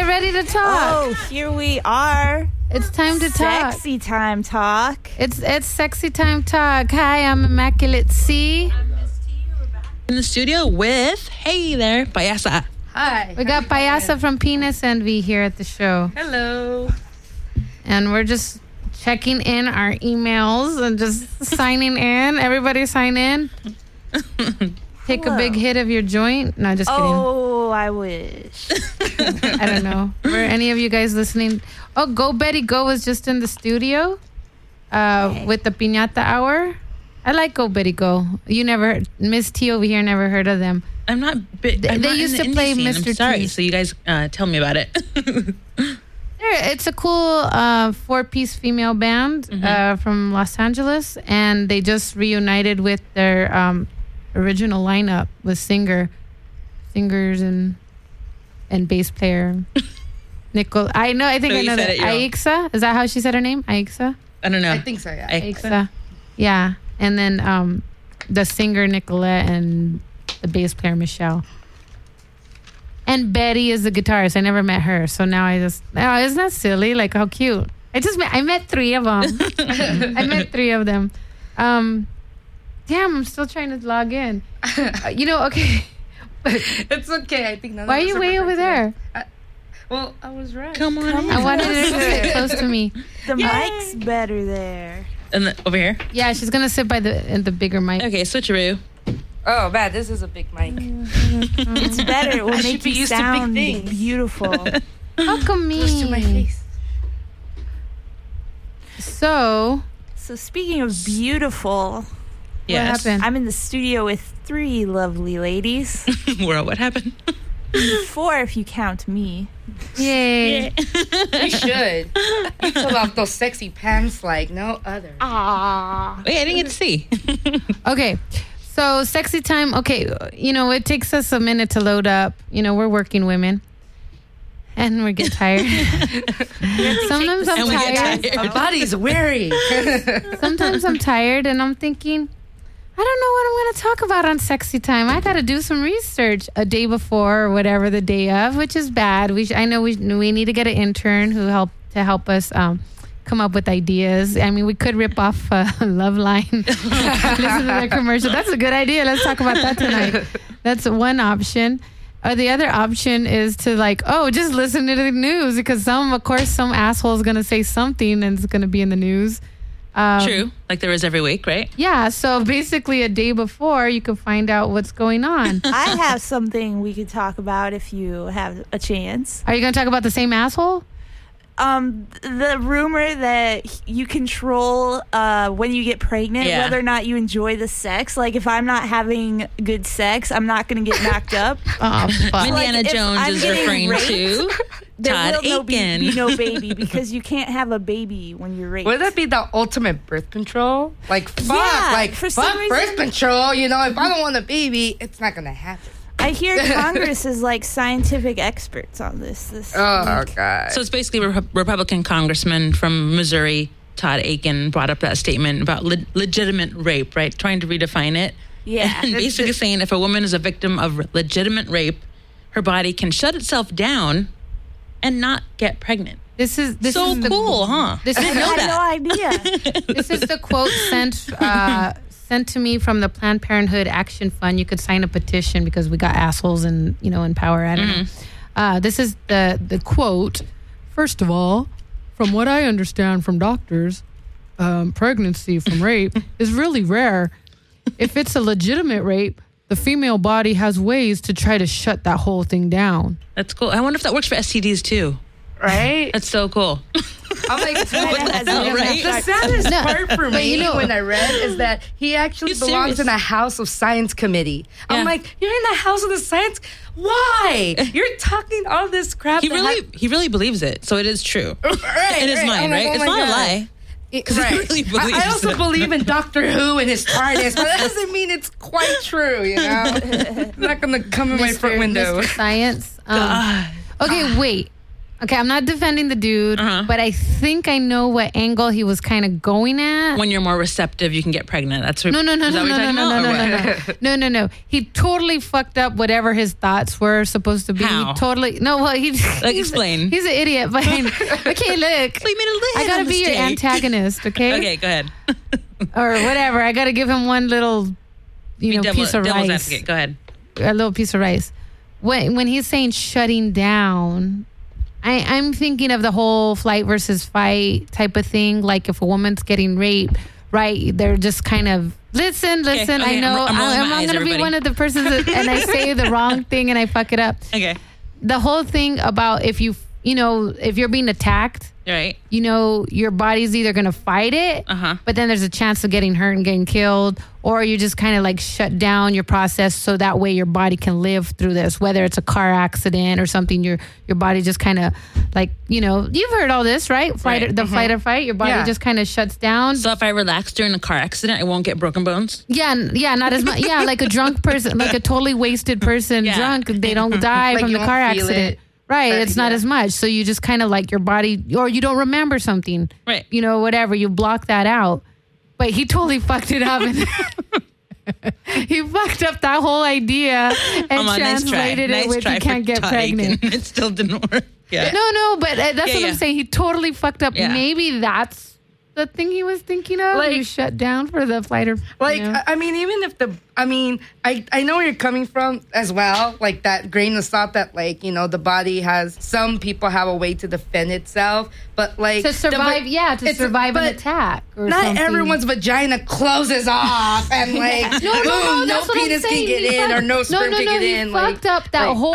get ready to talk. Oh, here we are. It's time to talk. Sexy time talk. It's sexy time talk. Hi, I'm Immaculate C. In the studio with, hey there, Payasa. Hi. We got Payasa from Penis Envy here at the show. Hello. And we're just checking in our emails and just signing in. Everybody sign in. Take a big hit of your joint. No, just kidding. Oh, I wish. I don't know. Were any of you guys listening? Oh, Go Betty Go was just in the studio with the Piñata Hour. I like Go Betty Go. You never, Miss T over here never heard of them. I'm not. They used to play Mr. I'm sorry. T. So you guys tell me about it. It's a cool 4-piece female band from Los Angeles, and they just reunited with their original lineup with singers and bass player Nicole. I think I know that. Aixa, is that how she said her name? Aixa. I don't know. I think so. Yeah. Aixa. Yeah, and then the singer Nicolette and the bass player Michelle. And Betty is the guitarist. I never met her, so now isn't that silly? Like, how cute. I met 3 of them. I met 3 of them. Damn, I'm still trying to log in. Okay. It's okay. I think. Why are you way over there? Well, I was right. Come on. I wanted her to sit close to me. The mic's better there. And over here. Yeah, she's gonna sit by the bigger mic. Okay, switcheroo. Oh, man, this is a big mic. It's better. It will make be you used to big sound things. beautiful. How come me? Close to my face. So Speaking of beautiful, Yes. what happened? I'm in the studio with 3 lovely ladies. What happened? 4 if you count me. Yay! You should. You pull off those sexy pants like no other. Wait, I didn't get to see. Okay, so sexy time. Okay, it takes us a minute to load up. We're working women, and we get tired. Sometimes I'm tired. Our body's weary. Sometimes I'm tired, and I'm thinking, I don't know what I'm going to talk about on sexy time. I got to do some research a day before or whatever the day of, which is bad. I know we need to get an intern who help us come up with ideas. I mean, we could rip off Love Line, listen to their commercial. That's a good idea. Let's talk about that tonight. That's one option. The other option is to just listen to the news, because some asshole is going to say something and it's going to be in the news. True, like there is every week, right? Yeah, so basically a day before you can find out what's going on. I have something we could talk about if you have a chance. Are you going to talk about the same asshole? The rumor that you control when you get pregnant, whether or not you enjoy the sex. Like, if I'm not having good sex, I'm not going to get knocked up. Oh, fuck. Indiana if Jones I'm is getting referring raped, to There Todd will Aiken. be no baby, because you can't have a baby when you're raped. Would that be the ultimate birth control? Like, fuck. Yeah, like, for some fuck reason- birth control. If I don't want a baby, it's not going to happen. I hear Congress is like scientific experts on this. Oh, God. So it's basically Republican Congressman from Missouri, Todd Aiken, brought up that statement about legitimate rape, right? Trying to redefine it. Yeah. And basically saying if a woman is a victim of legitimate rape, her body can shut itself down and not get pregnant. This is cool, huh? This is I had no idea. This is the quote sent to me from the Planned Parenthood Action Fund. You could sign a petition because we got assholes in power. I don't know. This is the quote. First of all, from what I understand from doctors, pregnancy from rape is really rare. If it's a legitimate rape, the female body has ways to try to shut that whole thing down. That's cool. I wonder if that works for STDs too. Right? That's so cool. I'm like, What the hell, right? The saddest part for me you know- when I read is that he actually He's belongs serious. in a House of Science committee. Yeah. I'm like, you're in the House of the Science? Why? You're talking all this crap. He really believes it, so it is true. Right, In his mind, I'm like, right? oh It's my not a God. lie. Because he really believes I also it. believe in Doctor Who and his TARDIS, but that doesn't mean it's quite true, It's not going to come in my front window. Mr. Science. Okay, wait. Okay, I'm not defending the dude, but I think I know what angle he was kind of going at. When you're more receptive, you can get pregnant. That's what. No. He totally fucked up whatever his thoughts were supposed to be. How? Explain. He's an idiot. But okay, look. I gotta be your antagonist. Okay. Okay, go ahead. Or whatever. I gotta give him one little, piece of devil's rice. advocate. Go ahead. A little piece of rice. When he's saying shutting down. I'm thinking of the whole flight versus fight type of thing. Like if a woman's getting raped, right? They're just kind of listen. Okay, I know I'm going to be one of the persons and I say the wrong thing and I fuck it up. Okay. The whole thing about if you're being attacked, right? Your body's either going to fight it, but then there's a chance of getting hurt and getting killed, or you just kind of like shut down your process so that way your body can live through this, whether it's a car accident or something. Your body just kind of like, you've heard all this, right? Fight or fight. Your body just kind of shuts down. So if I relax during a car accident, I won't get broken bones? Yeah, not as much. Yeah, like a drunk person, like a totally wasted person, drunk, they don't die Like from the car accident. It. Right, it's not as much. So you just kind of like your body, or you don't remember something. Right. Whatever, you block that out. But he totally fucked it up. And he fucked up that whole idea and translated it with you can't get pregnant. It still didn't work. Yeah. No, but that's what I'm saying. He totally fucked up. Yeah. Maybe that's the thing he was thinking of. Like, you shut down for the flight or... I mean, even if I know where you're coming from as well. Like that grain of salt that the body has, some people have a way to defend itself. But like... To survive, survive an attack. Or not something. everyone's vagina closes off and like, no penis can get in or no sperm can get in. He fucked up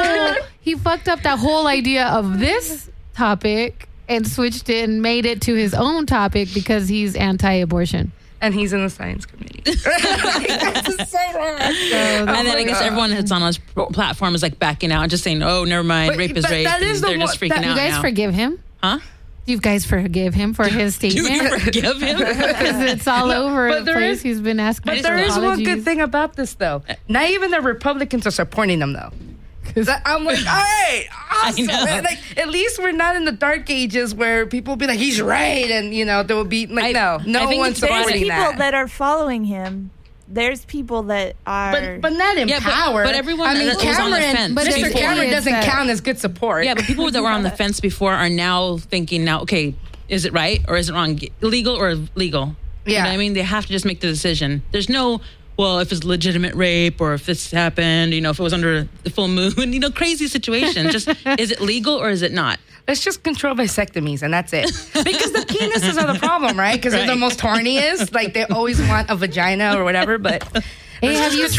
that whole idea of this topic and switched it and made it to his own topic because he's anti-abortion. And he's in the science committee. That's so wrong. And then I guess everyone that's on his platform is like backing out and just saying, oh, never mind, rape is rape. They're just freaking out now. You guys forgive him? Huh? You guys forgive him for his statement? Do you forgive him? Because it's all over the place. He's been asking But there is one good thing about this, though. Not even the Republicans are supporting him, though. I'm like, all right, awesome. Like, at least we're not in the dark ages where people will be like, he's right, and there will be like, no one's supporting that. There's people that are following him. There's people that are, but not in power. But everyone, I mean, was on the fence. But Mr. Cameron doesn't count as good support. Yeah, but people that were on the fence before are now thinking, okay, is it right or is it wrong? Illegal or legal? Yeah, you know what I mean, they have to just make the decision. There's no. Well, if it's legitimate rape or if this happened, if it was under the full moon, crazy situation. Just, is it legal or is it not? Let's just control vasectomies and that's it. Because the penises are the problem, right? Because they're the most horniest. Like, they always want a vagina or whatever, but... Hey, have you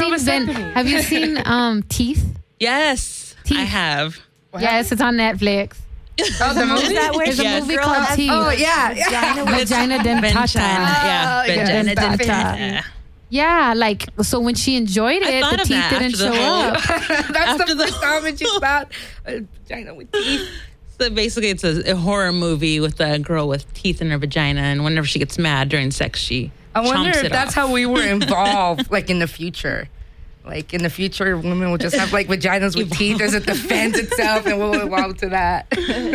seen Teeth? Yes, Teeth. I have. Yes, it's on Netflix. Oh, the movie? Is that where there's a movie called Teeth? Oh, yeah. Vagina dentata. Yeah, vagina dentata. Yeah, like, so when she enjoyed it, the teeth didn't show up. That's the first time when she thought vagina with teeth. So basically, it's a horror movie with a girl with teeth in her vagina, and whenever she gets mad during sex, she I wonder chomps if it that's off. how we were involved, like, in the future. Like, in the future, women will just have, like, vaginas with teeth as it defends itself, and we'll evolve to that.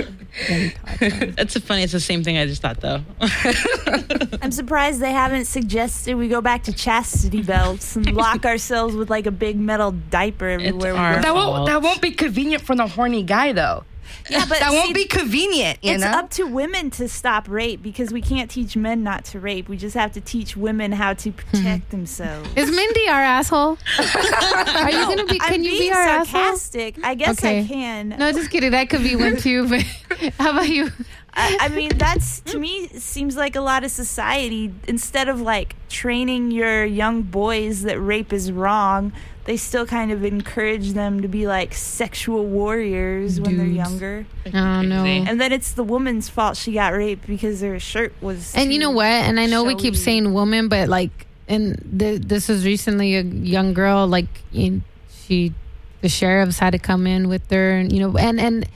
It's the same thing I just thought, though. I'm surprised they haven't suggested we go back to chastity belts and lock ourselves with, like, a big metal diaper everywhere we go. That won't be convenient for the horny guy, though. Yeah, but that won't be convenient, it's up to women to stop rape because we can't teach men not to rape. We just have to teach women how to protect themselves. Is Mindy our asshole? Are you going to be? Can you be our sarcastic? asshole? I guess I can. No, just kidding. That could be one too. But how about you? I mean, that's, to me, seems like a lot of society. Instead of like training your young boys that rape is wrong, they still kind of encourage them to be like sexual warriors when they're younger. Oh, no. And then it's the woman's fault she got raped because her shirt was. And you know what? And I know we keep saying woman, but like, and this was recently a young girl, like, the sheriffs had to come in with her, and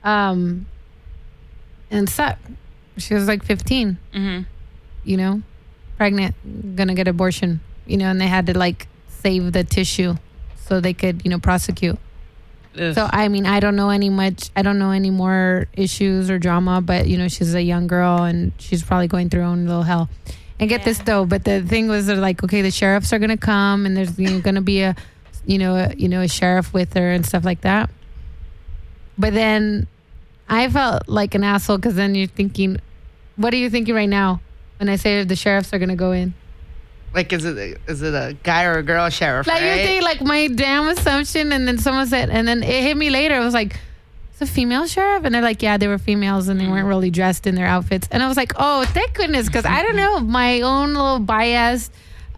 suck. She was like 15, pregnant, gonna get abortion, and they had to like save the tissue so they could, prosecute. Ugh. So I mean, I don't know any more issues or drama, but you know, she's a young girl and she's probably going through her own little hell. And get this though, but the thing was, they're like, okay, the sheriffs are gonna come, and there's gonna be a sheriff with her and stuff like that. But then I felt like an asshole because then you're thinking, what are you thinking right now when I say the sheriffs are gonna go in? Like, is it a guy or a girl sheriff? Like right? you're thinking, like my damn assumption, and then someone said, and then it hit me later. It was like, it's a female sheriff, and they're like, yeah, they were females, and they weren't really dressed in their outfits. And I was like, oh, thank goodness, because I don't know, my own little biased,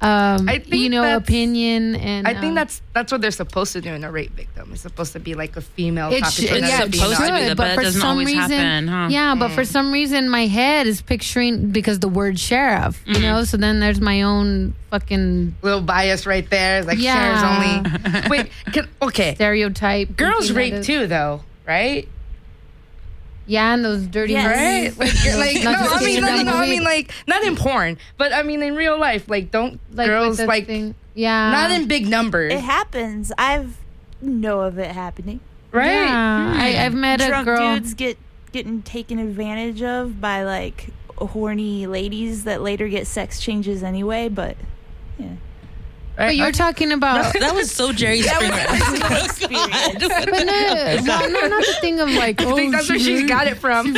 opinion, and I think that's what they're supposed to do in a rape victim. It's supposed to be like a female talking to it's another supposed to female. be, but it doesn't always happen, huh? Yeah, but for some reason, my head is picturing because the word sheriff, you know. So then there's my own fucking Little bias right there. Like sheriffs only. Wait, okay. stereotype. Girls thinking rape that is- too, though, right? Yeah, and those dirty Yes. Right? Like Not no, just I mean, in that I movie. mean, like, not in porn, but I mean, in real life, like, don't like girls, with the like, thing. Yeah, not in big numbers, It happens. I've know of it happening. right? Yeah, I've met a Drunk girl. dudes getting taken advantage of by like horny ladies that later get sex changes anyway. But yeah, But you're talking about. That was so Jerry Springer. experience. But not the thing of like. I think that's where she got it from.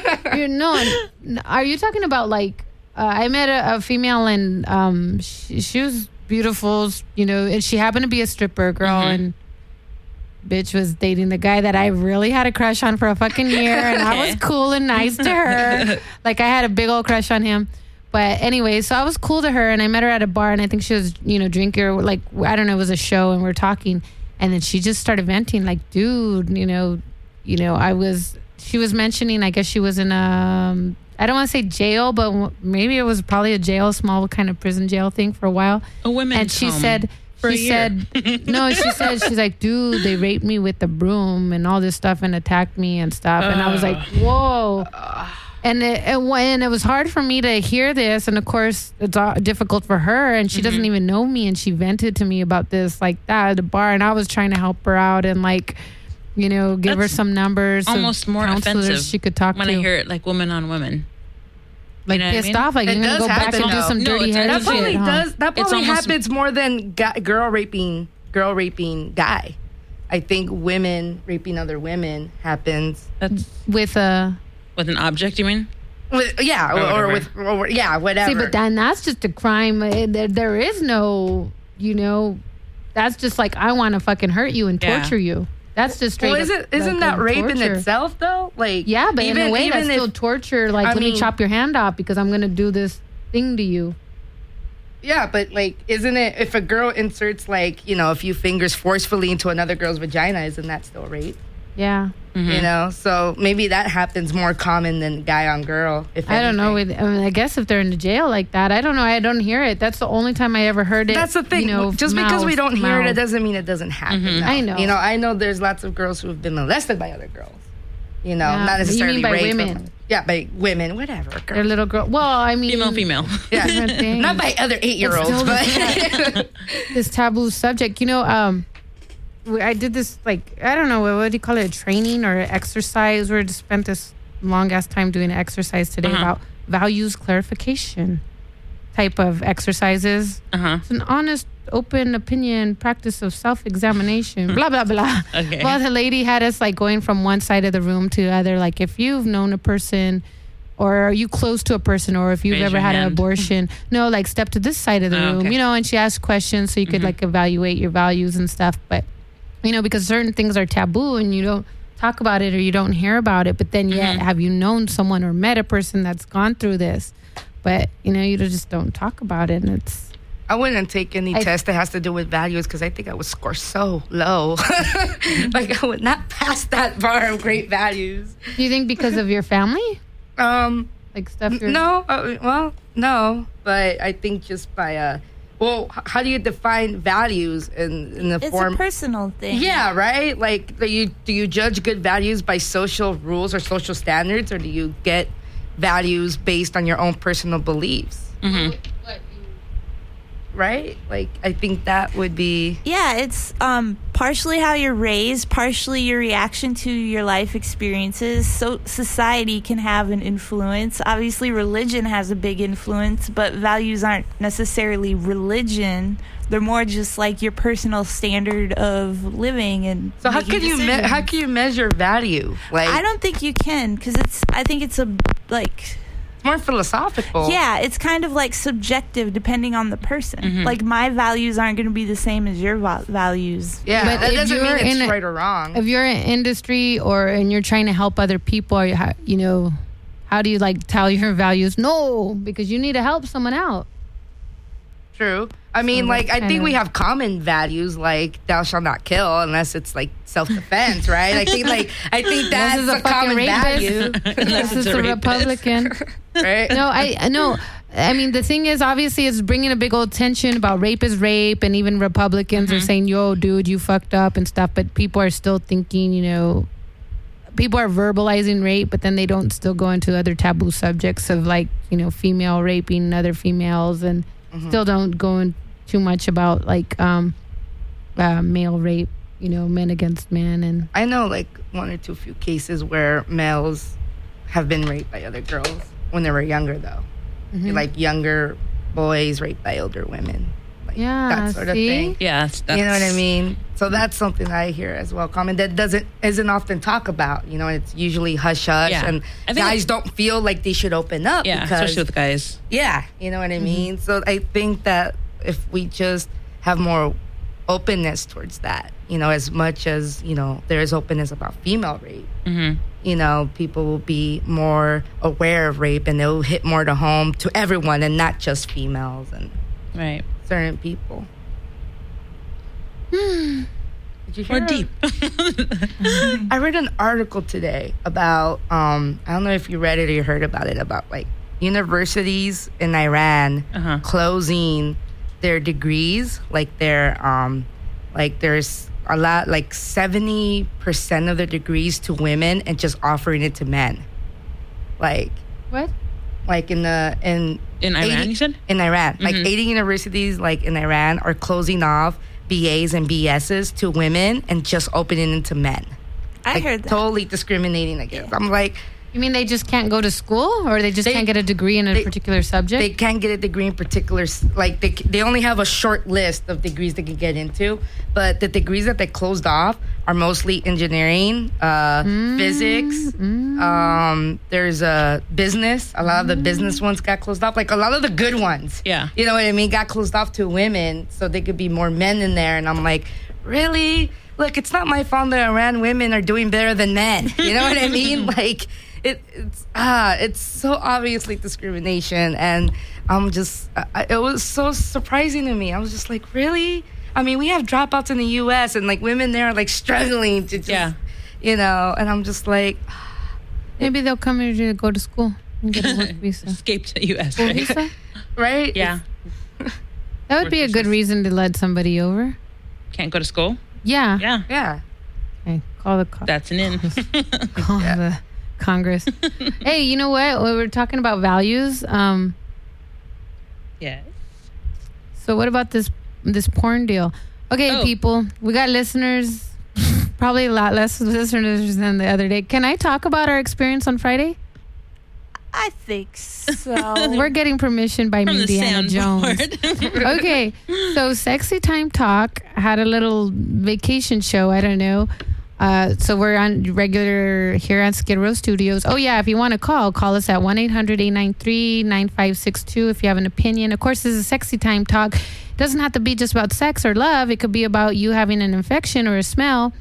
Are you talking about like? I met a female and she was beautiful, you know, and she happened to be a stripper girl and. Bitch was dating the guy that I really had a crush on for a fucking year, and I was cool and nice to her. Like I had a big old crush on him. But anyway, so I was cool to her, and I met her at a bar, and I think she was, you know, drinking, or like, I don't know, it was a show, and we're talking, and then she just started venting, like, dude, you know, she was mentioning, I guess she was in I don't want to say jail, but maybe it was probably a jail, small kind of prison jail thing for a while. A women's And she home said, for a year. she's like, dude, they raped me with the broom and all this stuff and attacked me and stuff. And I was like, whoa. And it was hard for me to hear this. And of course, it's difficult for her. And she doesn't even know me. And she vented to me about this like that at the bar. And I was trying to help her out and like, you know, give her That's some numbers. almost of more counselors offensive she could talk when to. I hear it like woman on women. like you know what I pissed mean? off. Like It you're going to does go back happen, and do though. some No, dirty it's head That actually- shit. probably huh? does. That It's probably almost- happens more than girl raping guy. I think women raping other women happens. That's With a... with an object, you mean? With, yeah, or whatever. See, but then that's just a crime. There is no, you know, that's just like, I want to fucking hurt you and Yeah. torture you. That's just straight well, up, isn't like, that rape in torture. itself though? Like, Yeah, but in a way that's if- still torture. Like, I let me mean- chop your hand off because I'm going to do this thing to you. Yeah, but like, isn't it if a girl inserts like, you know, a few fingers forcefully into another girl's vagina, isn't that still rape? Yeah. You know, so maybe that happens more common than guy on girl. If I don't know. anything. I mean, I guess if they're in the jail like that, I don't know. I don't hear it. That's the only time I ever heard it. That's the thing. You know, Just because we don't hear it, it mouth. doesn't mean it doesn't happen. though. I know. You know, I know there's lots of girls who have been molested by other girls. You know, Yeah. not You necessarily mean by raped. women? Yeah, by women, whatever. They're Girl. little girl. Well, I mean, Female. Yeah. different things. Not by other 8-year-olds, still but This taboo subject. You know, I did this, like, I don't know, what do you call it, a training or exercise? We just spent this long ass time doing an exercise today about values clarification type of exercises. It's an honest, open opinion practice of self-examination, blah, blah, blah. Okay. Well, the lady had us like going from one side of the room to the other. Like, if you've known a person, or are you close to a person, or if you've Raise ever your had an hand. abortion, no, like step to this side of the room, okay. you know, and she asked questions so you could like evaluate your values and stuff. But, you know, because certain things are taboo and you don't talk about it or you don't hear about it, but then yet have you known someone or met a person that's gone through this? But, you know, you just don't talk about it, and it's... I wouldn't take any test that has to do with values because I think I would score so low. Like, I would not pass that bar of great values. Do you think because of your family? Like stuff you're... No, well, no, but I think just by how do you define values in the It's form? a personal thing. Yeah, right. Like, do you judge good values by social rules or social standards, or do you get values based on your own personal beliefs? Right. Like, I think that would be. Yeah, it's partially how you're raised, partially your reaction to your life experiences. So society can have an influence. Obviously, religion has a big influence, but values aren't necessarily religion. They're more just like your personal standard of living and. So how making can decisions. how can you measure value? Like, I don't think you can, because I think it's it's more philosophical. yeah, it's kind of like subjective depending on the person. Mm-hmm. Like my values aren't going to be the same as your values. Yeah, But that if doesn't mean you're it's in a- right or wrong. If you're in industry and you're trying to help other people, or how do you like tell your values? No, because you need to help someone out. True. I mean, So like, that's I think kind we of- have common values like thou shalt not kill unless it's like self-defense, right? I think that's This is a a common fucking value, rapist. Unless This is it's a a rapist. Republican. right? No, I know. I mean, the thing is, obviously, it's bringing a big old tension about rape is rape, and even Republicans are saying, "Yo, dude, you fucked up" and stuff. But people are still thinking, people are verbalizing rape, but then they don't still go into other taboo subjects of like, female raping other females, and still don't go in too much about like male rape, men against men, and I know like one or two few cases where males have been raped by other girls when they were younger, though. Like younger boys raped by older women. Like Yeah, that sort of see? thing. Yeah, You know what I mean? So that's something that I hear as well. Common that isn't often talked about. It's usually hush hush, Yeah. and I think guys don't feel like they should open up. Yeah, because, especially with guys. yeah, you know what I mean. So I think that if we just have more openness towards that, as much as there is openness about female rape. People will be more aware of rape, and they'll hit more to home to everyone and not just females and Right. certain people. Did you hear Or deep. I read an article today about I don't know if you read it or you heard about it, about like universities in Iran closing their degrees, like their like there's a lot, like 70% of the degrees to women, and just offering it to men. Like what? like in In Iran, you said? in Iran, like 80 universities like in Iran are closing off BAs and BSs to women and just opening it to men. I Like, heard that. totally discriminating against. I'm like, You mean they just can't go to school, or they just can't get a degree in a particular subject? they can't get a degree in particular, like they only have a short list of degrees they can get into, but the degrees that they closed off are mostly engineering, physics. There's a business. A lot of the business ones got closed off. Like a lot of the good ones, Yeah. you know what I mean, got closed off to women, so they could be more men in there. And I'm like, really? Look, it's not my fault that Iran women are doing better than men. You know what I mean? Like. It's so obviously discrimination, and I'm just it was so surprising to me. I was just like, really? I mean, we have dropouts in the U.S. and like women there are like struggling to just, and I'm just like, Maybe they'll come here to go to school and get a work visa. Escape to U.S. School Right? visa? right? Yeah. That would be a good reason to let somebody over. Can't go to school. Yeah. Yeah. Yeah. Okay, call the cop. That's an in. Call the Congress. Hey, you know what? We were talking about values. Yeah. So what about this porn deal? Okay, Oh. people, we got listeners. Probably a lot less listeners than the other day. Can I talk about our experience on Friday? I think so. We're getting permission by From the Indiana Jones. soundboard. Okay, so Sexy Time Talk had a little vacation show. I don't know. So we're on regular here on Skid Row Studios. Oh, yeah, if you want to call us at 1-800-893-9562 if you have an opinion. Of course, this is Sexy Time Talk. It doesn't have to be just about sex or love. It could be about you having an infection or a smell.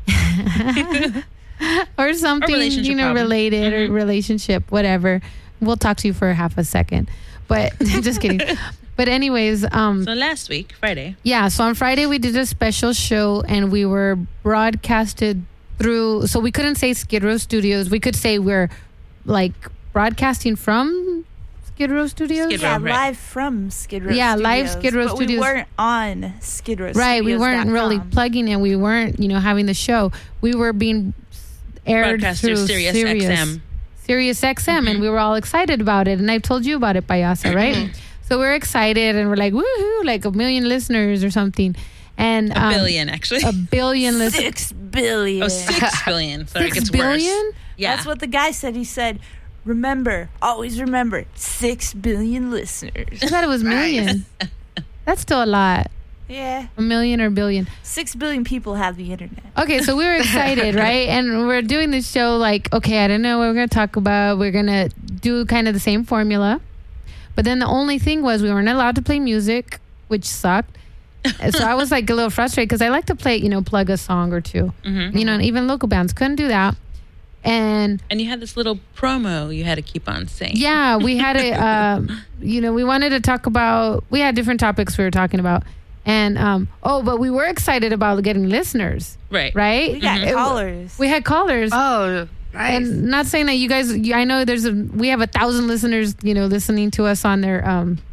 Or something, relationship problem. related or relationship, whatever. We'll talk to you for half a second. But just kidding. But anyways, So last week, Friday. yeah, so on Friday we did a special show and we were broadcasted through, so we couldn't say Skid Row Studios. We could say we're like broadcasting from Skid Row Studios. Skid Row. Yeah, Right. live from Skid Row Yeah, Studios. live Skid Row but Studios. we weren't on Skid Row Right, we weren't really Studios.com. plugging in. We weren't, having the show. We were being aired Broadcast through through Sirius XM. Sirius XM, and we were all excited about it. And I told you about it, Payasa, right? So we're excited and we're like, woohoo, like 1 million listeners or something. And A billion, actually. 1 billion listeners. 6 billion. Oh, 6 billion. Sorry, it 6 gets billion? worse. Yeah. That's what the guy said. He said, remember, always remember, 6 billion listeners. I thought it was million. That's still a lot. Yeah. 1 million or billion. 6 billion people have the internet. Okay, so we were excited, right? And we're doing this show like, okay, I don't know what we're going to talk about. We're going to do kind of the same formula. But then the only thing was we weren't allowed to play music, which sucked. So I was like a little frustrated because I like to play, plug a song or two. Mm-hmm. Even local bands couldn't do that. And you had this little promo you had to keep on saying. yeah, we had a, we wanted to talk about, we had different topics we were talking about. And, but we were excited about getting listeners. Right. Right? We got callers. We had callers. Oh, nice. And not saying that you guys, I know we have 1,000 listeners, listening to us on their,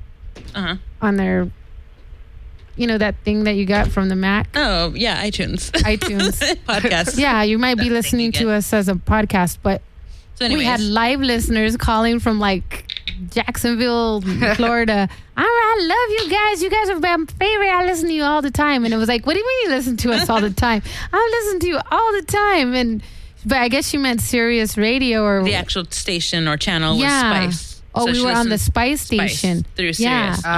on their, that thing that you got from the Mac. Oh, yeah, iTunes. Podcast. Yeah, you might be listening to us as a podcast, but So anyways. we had live listeners calling from like Jacksonville, Florida. I love you guys. You guys are my favorite. I listen to you all the time. And it was like, what do you mean you listen to us all the time? I listen to you all the time. But I guess she meant Sirius Radio or the actual station or channel was Spice. Oh, So we she were on the listens- Spice station. through Yeah. Sirius.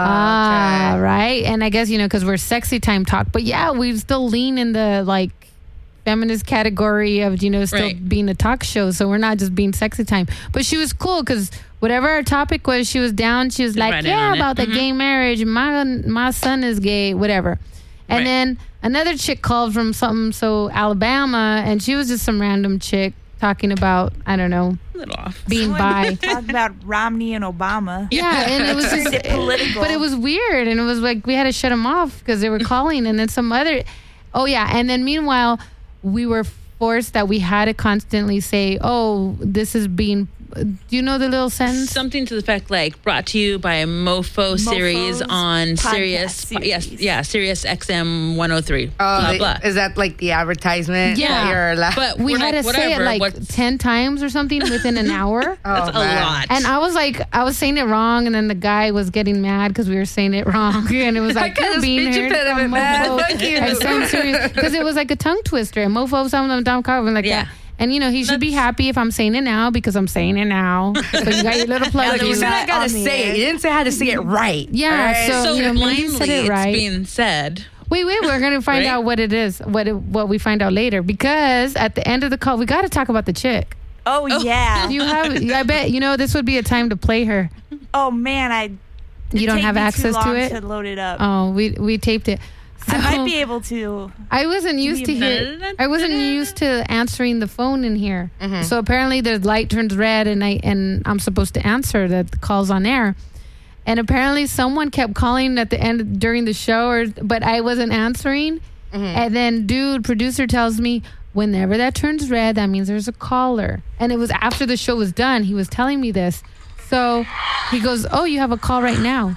Right. And I guess, because we're sexy time talk. But yeah, we still lean in the like feminist category of, still Right. being a talk show. So we're not just being sexy time. But she was cool because whatever our topic was, she was down. She was like, Right in on it. about the gay marriage. My son is gay, whatever. And Right. then another chick called from Alabama. And she was just some random chick talking about, I don't know, A little off. being bi. Talk about Romney and Obama. Yeah, and it was Is it political? but it was weird, and it was like we had to shut them off because they were calling, and then some other. Oh yeah, and then meanwhile, we were forced that we had to constantly say, "Oh, this is being." Do you know the little sentence? Something to the fact like brought to you by Mofo series on podcast Sirius. series. Yes, Sirius XM 103. Oh, blah, blah. Is that like the advertisement? Yeah. that you're allowed- But We we're had like, to say it whatever, like what's- 10 times or something within an hour. That's a man. lot. And I was saying it wrong, and then the guy was getting mad because we were saying it wrong, and it was like, got "You're a being speech heard impediment, from man. Mofo." Fuck you. I said, I'm serious because it was like a tongue twister, and Mofo, some of them don't call like Yeah. that. And he should be happy if I'm saying it now because I'm saying it now. So you got your little plug. Like, you in. said I gotta on the say it. air. You didn't say how to say it right. Yeah, all right? so- so Mindy blindly said it right. it's being said. Wait, we're gonna find Right? out what it is, what we find out later, because at the end of the call we got to talk about the chick. Oh, yeah. You have, I bet this would be a time to play her. Oh, man. You don't take have me too access to long it. to load it up. Oh, we taped it. I might So- be able to. I wasn't used to me a hear. I wasn't used to answering the phone in here. So apparently the light turns red, and I'm supposed to answer the calls on air. And apparently someone kept calling at the end during the show, but I wasn't answering. And then producer tells me whenever that turns red, that means there's a caller. And it was after the show was done. He was telling me this. So he goes, "Oh, you have a call right now."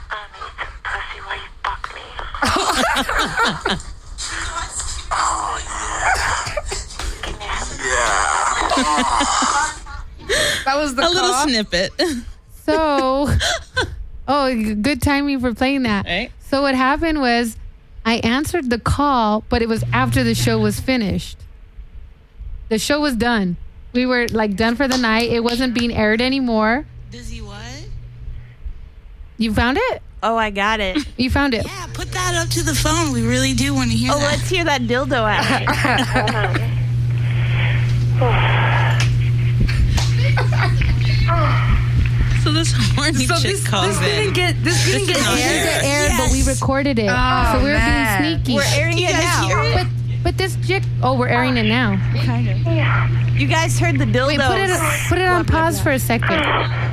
That was the A little call. snippet. So, good timing for playing that. Right. So what happened was I answered the call, but it was after the show was finished. The show was done. We were like done for the night. It wasn't being aired anymore. Does he what? You found it? Oh, I got it. You found it. Yeah, put that up to the phone. We really do want to hear Oh, that. let's hear that dildo at it. So this horny So chick this calls didn't in. get It aired. aired, but we recorded it. Oh, so we were man. being sneaky. We're airing it now. But this chick, we're airing it now. Kind of. You guys heard the dildos. Wait, put it on pause for a second.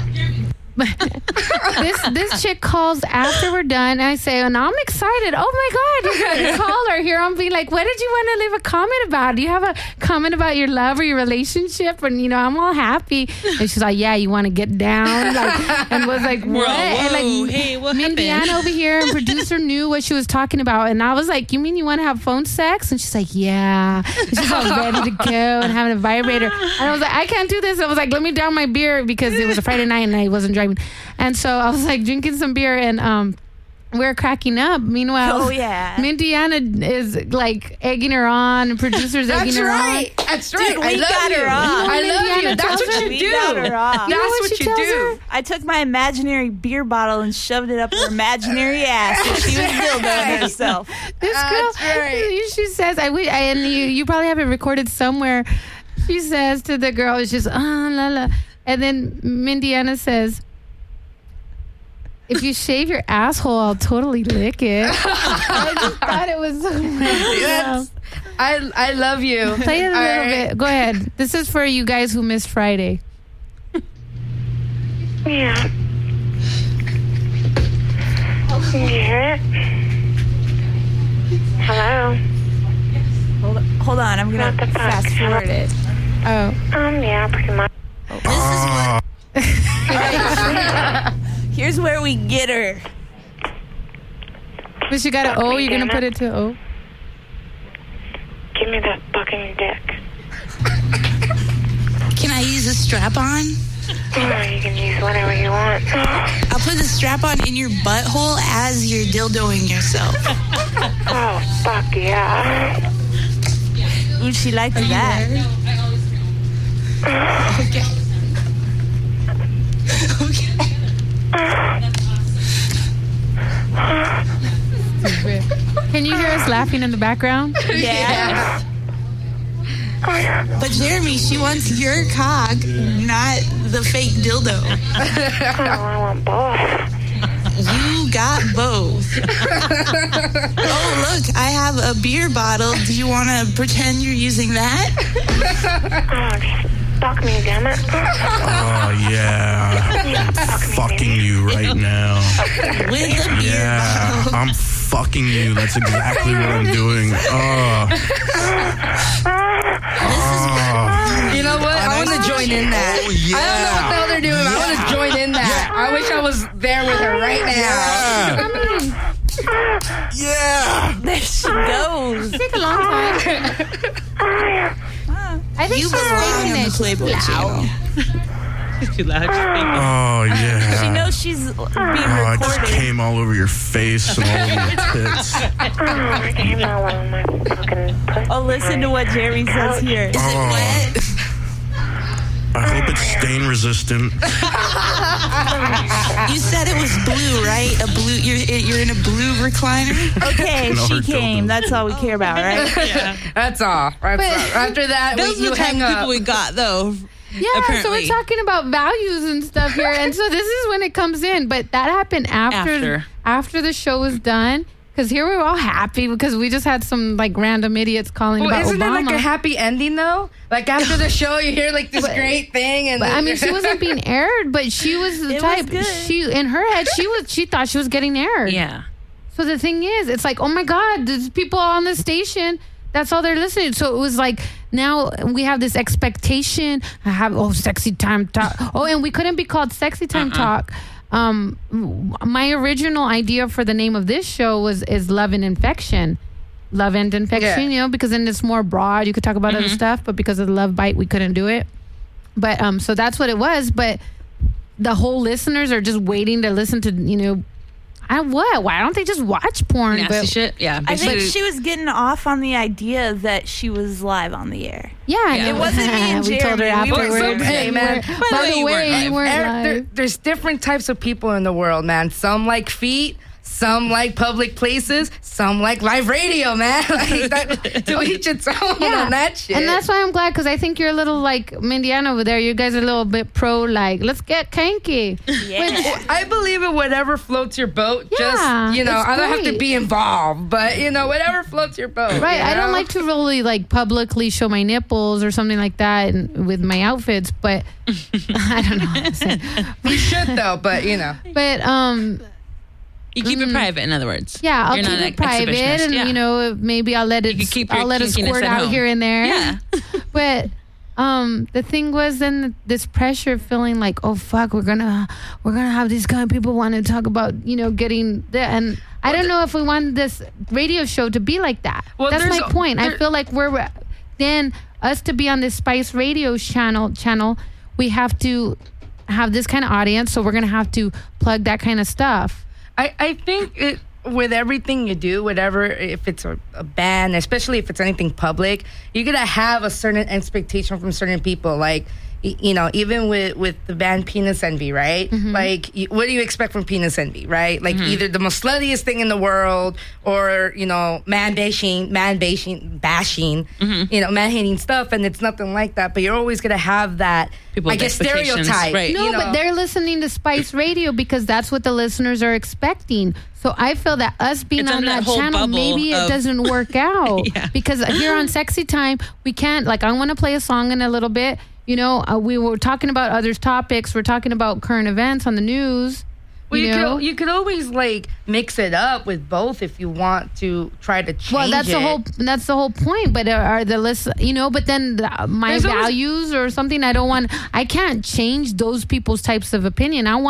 this chick calls after we're done. I say, and I'm excited. Oh my God, you got a caller here. I'm being like, what did you want to leave a comment about? Do you have a comment about your love or your relationship? And I'm all happy. And she's like, yeah, you want to get down? And was like, what? And whoa, hey, what Mindy happened? Ann over here and producer knew what she was talking about. And I was like, you mean you want to have phone sex? And she's like, yeah. And she's all ready to go and having a vibrator. And I was like, I can't do this. I was like, let me down my beer because it was a Friday night and I wasn't driving. And so I I was like drinking some beer and we're cracking up. Meanwhile, Mindiana is like egging her on, and producers egging her on. That's right. Dude, I we love got you. her on. I love Mindiana you. That's tells what her. you We do. got her on. That's You know what what she you tells do. her? I took my imaginary beer bottle and shoved it up her imaginary ass, and she was dildoing herself. This girl, That's right. she says, and you probably have it recorded somewhere. She says to the girl, it's just, la la. And then Mindiana says, if you shave your asshole, I'll totally lick it. I just thought it was so random. I love you. Play it a All little right. bit. Go ahead. This is for you guys who missed Friday. Yeah. Can you hear it? Hello? Hold on, I'm gonna What the fuck? fast forward it. Oh. Yeah, pretty much. Here's where we get her. But she got an O. You're going to put it to O? Give me that fucking dick. Can I use a strap on? Oh, you can use whatever you want. I'll put the strap on in your butthole as you're dildoing yourself. Oh, fuck yeah. Ooh, she likes that. Can you hear us laughing in the background? Yeah. But Jeremy, she wants your cock, not the fake dildo. Oh, I want both. You got both. Oh, look, I have a beer bottle. Do you want to pretend you're using that? Oh, just fuck me, damn it. Oh, yeah. Fucking you right now. With a beer Yeah, bottle. I'm fucking you. That's exactly what I'm doing. Oh. You know what? I want to join in that. Oh, yeah. I don't know what the hell they're doing. But I want to join in that. I wish I was there with her right now. Yeah. There she goes. Take a long time. I think You she's belong faking on it. the Playboy channel. Too loud. Oh, yeah. She knows she's being Oh, it just recorded. came all over your face and all over your tits. Oh, it came all over my fucking pussy. Oh, listen to what Jeremy says here. Is it wet? I hope it's stain resistant. You said it was blue, right? A blue. You're in a blue recliner. Okay, No, she her came. dildo. That's all we care about, right? Yeah. That's all. That's all. After that, Those are you the type hang of up. people we got, though. Yeah, so Apparently. we're talking about values and stuff here, and so this is when it comes in. But that happened after the show was done, because here we were all happy because we just had some like random idiots calling Well, about isn't Obama. it like a happy ending though? Like after the show, you hear like this great thing, and But then I mean, she wasn't being aired, but she was the It was type. good. She in her head, she thought she was getting aired. Yeah. So the thing is, it's like, oh my God, there's people on the station. That's all they're listening. So it was like, now we have this expectation. I have, sexy time talk. Oh, and we couldn't be called sexy time talk. My original idea for the name of this show is Love and Infection. Love and Infection, Yeah. because then it's more broad. You could talk about other stuff, but because of the love bite, we couldn't do it. But so that's what it was. But the whole listeners are just waiting to listen to, why don't they just watch porn? Nasty shit. Yeah. I think basically- she was getting off on the idea that she was live on the air. Yeah, Yeah. It wasn't me and we told her Jeremy. We were afterwards. so- hey, man. By the way, you weren't live. there's different types of people in the world, man. Some like feet, some like public places, some like live radio, man. Like that, to each its own on that shit. And that's why I'm glad, because I think you're a little like Mindiana over there. You guys are a little bit pro, like, let's get kinky. Yeah. I believe in whatever floats your boat. Yeah, Just, I it's don't have to great. be involved, but, whatever floats your boat. Right, you I don't know? like to really like publicly show my nipples or something like that with my outfits, but I don't know. You should, though, but, But You keep it private, in other words. yeah, I'll You're keep not it an private, exhibitionist. and Yeah. maybe I'll let it. You can keep your I'll let it kinkiness squirt at out home. here and there. Yeah. But the thing was then this pressure, feeling like, oh fuck, we're gonna have these kind of people want to talk about getting there, and I don't know if we want this radio show to be like that. Well, That's my there's- point. I there- feel like us to be on this Spice Radio channel, we have to have this kind of audience, so we're going to have to plug that kind of stuff. I think with everything you do, whatever, if it's a band, especially if it's anything public, you're going to have a certain expectation from certain people. Like, you know, even with the band Penis Envy, right? Like, what do you expect from Penis Envy, right? Like, either the most sluttiest thing in the world or, you know, man-bashing, you know, man-hating stuff, and it's nothing like that. But you're always going to have that, People I with guess, expectations, stereotype. right. No, you know? but they're listening to Spice Radio because that's what the listeners are expecting. So I feel that us being It's on under that that whole channel, bubble maybe it of- doesn't work out. Yeah. Because here on Sexy Time, we can't, like, I want to play a song in a little bit. You know, we were talking about other topics. We're talking about current events on the news. Well, know? you could always like mix it up with both if you want to try to change. Well, that's the whole point. But are the list, you know? But then my There's always- values or something, I can't change those people's types of opinion. I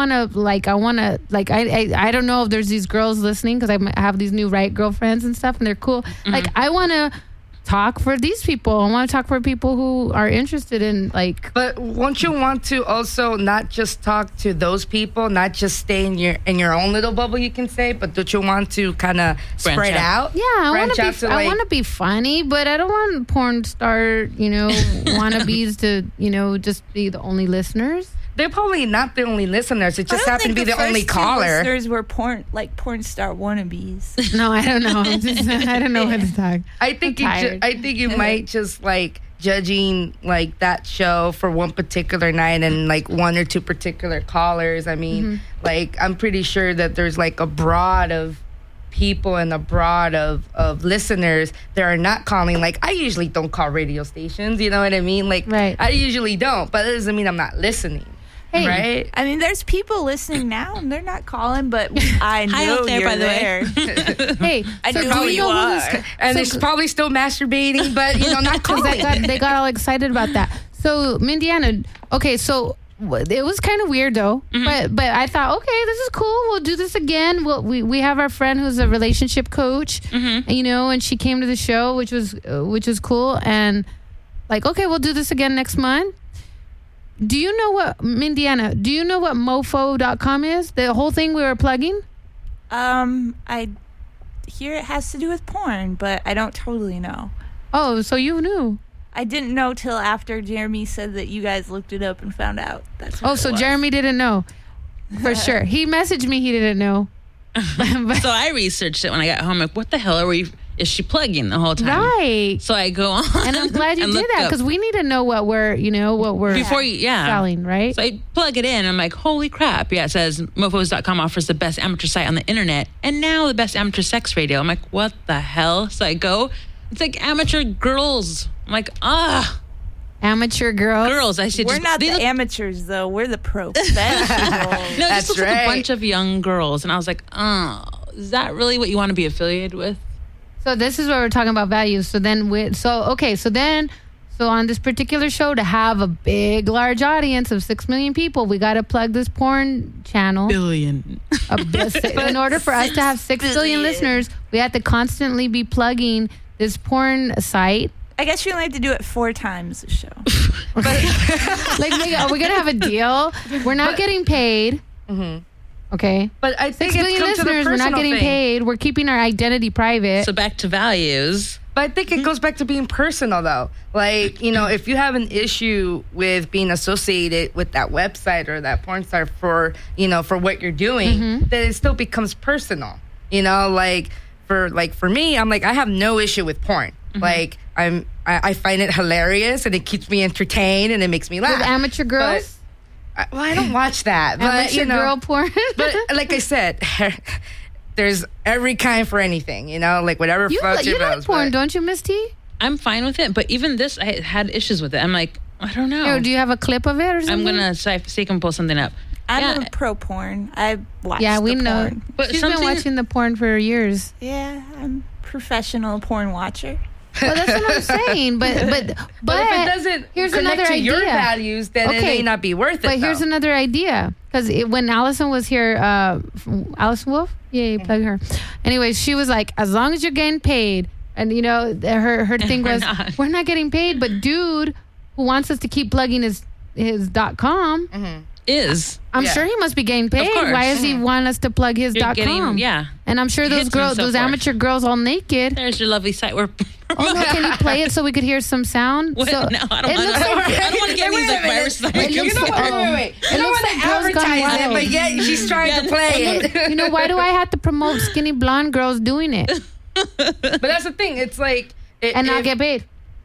don't know if there's these girls listening because I have these new right girlfriends and stuff, and they're cool. Like, I want to talk for these people. I want to talk for people who are interested in, like. But won't you want to also not just talk to those people, not just stay in your own little bubble, you can say, but don't you want to kind of spread out? Yeah, I Branch out to, I want to be funny, but I don't want porn star, you know, wannabes to, you know, just be the only listeners. They're probably not the only listeners. It just happened to be the only caller. Listeners were porn star wannabes. No, I don't know. I don't know what to talk. I think you might just like judging like that show for one particular night and like one or two particular callers. I mean, like I'm pretty sure that there's like a broad of people and a broad of listeners that are not calling. Like, I usually don't call radio stations, you know what I mean? Like, right. I usually don't, but that doesn't mean I'm not listening. Hey, right? I mean, there's people listening now, and they're not calling, but I know Hi out there, you're by the way. there. Hey, I so know do you know who are. this- And so- they're probably still masturbating, but, you know, not because calling. they got all excited about that. So, Mindiana, okay, so it was kind of weird though, but I thought, okay, this is cool. We'll do this again. We have our friend who's a relationship coach, and, you know, and she came to the show, which was cool, and like, okay, we'll do this again next month. Do you know what, Mindiana? Do you know what mofo.com is? The whole thing we were plugging. I hear it has to do with porn, but I don't totally know. Oh, so you knew. I didn't know till after Jeremy said that you guys looked it up and found out. That's what Oh, it so was. Jeremy didn't know. For sure. He messaged me, he didn't know. So I researched it when I got home. Like, what the hell is she plugging the whole time? Right. So I go on. And I'm glad you and did looked that up. because we need to know what we're Before you, selling, right? So I plug it in. I'm like, holy crap. Yeah, it says mofos.com offers the best amateur site on the internet and now the best amateur sex radio. I'm like, what the hell? So I go, it's like amateur girls. I'm like, Amateur girls. girls. I said, We're just- not they the look- amateurs, though. We're the professionals. No, it That's just looks like right. a bunch of young girls. And I was like, is that really what you want to be affiliated with? So this is where we're talking about values. So then so on this particular show, to have a big, large audience of 6 million people, we got to plug this porn channel. Billion. In order for us to have 6 billion listeners, we have to constantly be plugging this porn site. I guess you only have to do it 4 times a show. Like, are we going to have a deal? We're not getting paid. Okay. But I 6 think it's billion come to the listeners, we're not personal getting thing. paid. We're keeping our identity private. So back to values. But I think it goes back to being personal, though. Like, you know, if you have an issue with being associated with that website or that porn site for, you know, for what you're doing, then it still becomes personal. You know, like for me, I'm like, I have no issue with porn. Like, I find it hilarious and it keeps me entertained and it makes me laugh. With amateur girls? I don't watch that. But, Amateur you know, girl porn? but like I said, there's every kind for anything, you know, like whatever You floats your like boat. porn, don't you, Miss T? I'm fine with it. But even this, I had issues with it. I'm like, I don't know. Or do you have a clip of it or something? I'm going to see if I can pull something up. I'm Yeah. a pro porn. I watch Yeah, we the know. porn. But She's been something- watching the porn for years. Yeah, I'm a professional porn watcher. Well, that's what I'm saying. But But if it doesn't here's connect another to idea. your values, then it Okay, may not be worth it. But here's though. another idea. Because when Allison was here, Allison Wolf, yeah, plug her. Anyway, she was like, as long as you're getting paid, and you know, her thing We're was, not. we're not getting paid, but dude who wants us to keep plugging his .com, is. I'm Yeah. sure he must be getting paid. course. Why does he want us to plug his You're .com? yeah. And I'm sure those Hits and girls, so those forth. amateur girls, all naked. There's your lovely site. We're Oh no! Can you play it so we could hear some sound? What? So No, I don't it looks like- want to get Wait these a like minute. viruses. on my It looks computer. like- Wait. It You don't looks want like to Girls Gone advertise it, Wild. but yet she's trying to play it. You know, why do I have to promote skinny blonde girls doing it But that's the thing. It's like and not get paid?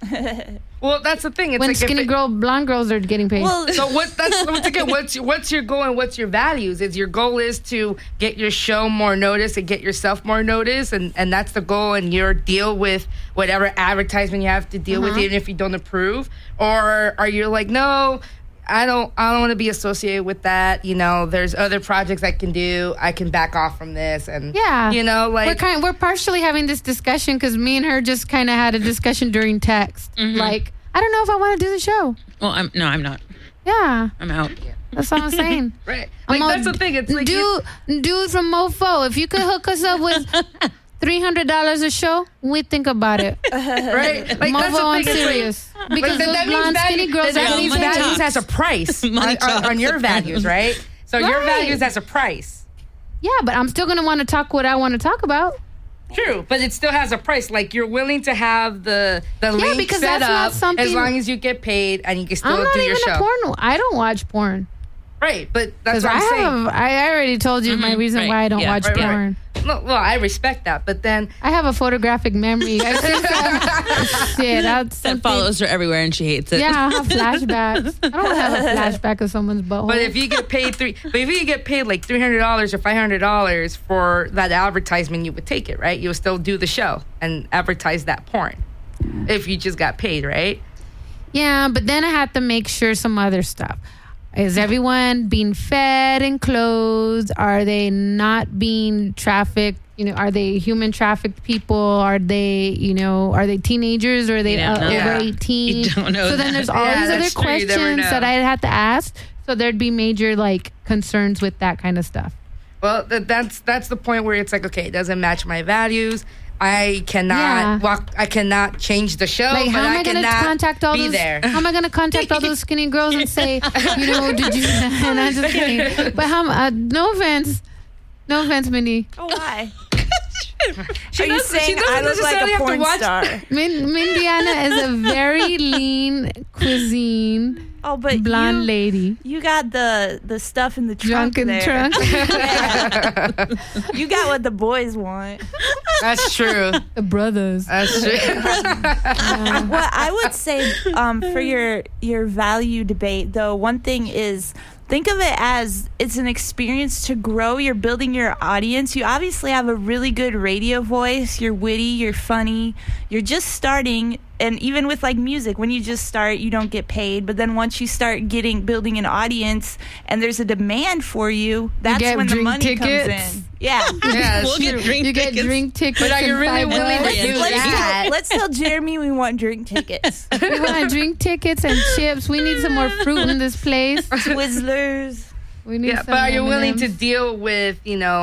Well, that's the thing. It's When like if skinny it- blonde girls are getting paid. Well, So once again, what's your goal and what's your values? Is your goal is to get your show more notice and get yourself more notice, and that's the goal, and your deal with whatever advertisement you have to deal with, even if you don't approve, or are you like, no, I don't want to be associated with that. You know, there's other projects I can do. I can back off from this, and yeah, you know, like we're partially having this discussion because me and her just kind of had a discussion during text. Like, I don't know if I want to do the show. Well, I'm not. Yeah, I'm out. that's all I'm saying. right. I'm Like all- that's the thing. It's like dude from Mofo, if you could hook us up with $300 a show, we think about it. right. Like Mofo, that's the I'm thing. It's like- serious. Because those that means blonde skinny girls that are means money values talks. has a price Money on your talks. values, right? So your Right. values has a price. Yeah, but I'm still gonna want to talk what I want to talk about. True, but it still has a price. Like you're willing to have the link because set that's not up something- as long as you get paid and you can still I'm not do even your show. a porn. I don't watch porn Right, but that's because what I'm saying. I already told you my reason right. why I don't Yeah, watch right, right. porn. No, well, I respect that, but then I have a photographic memory. I think shit. That's That something- follows her everywhere, and she hates it. Yeah, I'll have flashbacks. I don't want to have a flashback of someone's butthole. but if you get paid like $300 or $500 for that advertisement, you would take it, right? You would still do the show and advertise that porn if you just got paid, right? Yeah, but then I have to make sure some other stuff. Is everyone being fed and clothed? Are they not being trafficked? You know, are they human trafficked people? Are they, are they teenagers or are they You don't know over that. 18? You don't know So then that. there's all Yeah, these other that's true. You never questions know. that I'd have to ask. So there'd be major concerns with that kind of stuff. Well, that's the point where it's like, okay, it doesn't match my values. I cannot Yeah. I cannot change the show. Like, but how am I I going to cannot contact all be those? there. How am I going to contact all those skinny girls and say, did you? And I'm just kidding. But no offense, Mindy. oh, why? She Are you doesn't- she saying doesn't I look like necessarily a have to porn watch- star? Mindiana is a very lean cuisine Oh, but blonde lady. you got the stuff in the trunk Drunk in the there. trunk. You got what the boys want. That's true. The brothers. That's true. Well, I would say for your value debate, though, one thing is think of it as it's an experience to grow. You're building your audience. You obviously have a really good radio voice. You're witty. You're funny. You're just starting. And even with music, when you just start, you don't get paid. But then once you start building an audience and there's a demand for you, that's get when the drink money tickets. comes in. Yeah. Yeah, We'll get drink You get tickets. drink tickets. But are you and really $5. willing to do that? Let's tell Jeremy we want drink tickets. We want drink tickets and chips. We need some more fruit in this place. Twizzlers. We need Yeah, some but are you willing to M&Ms. deal with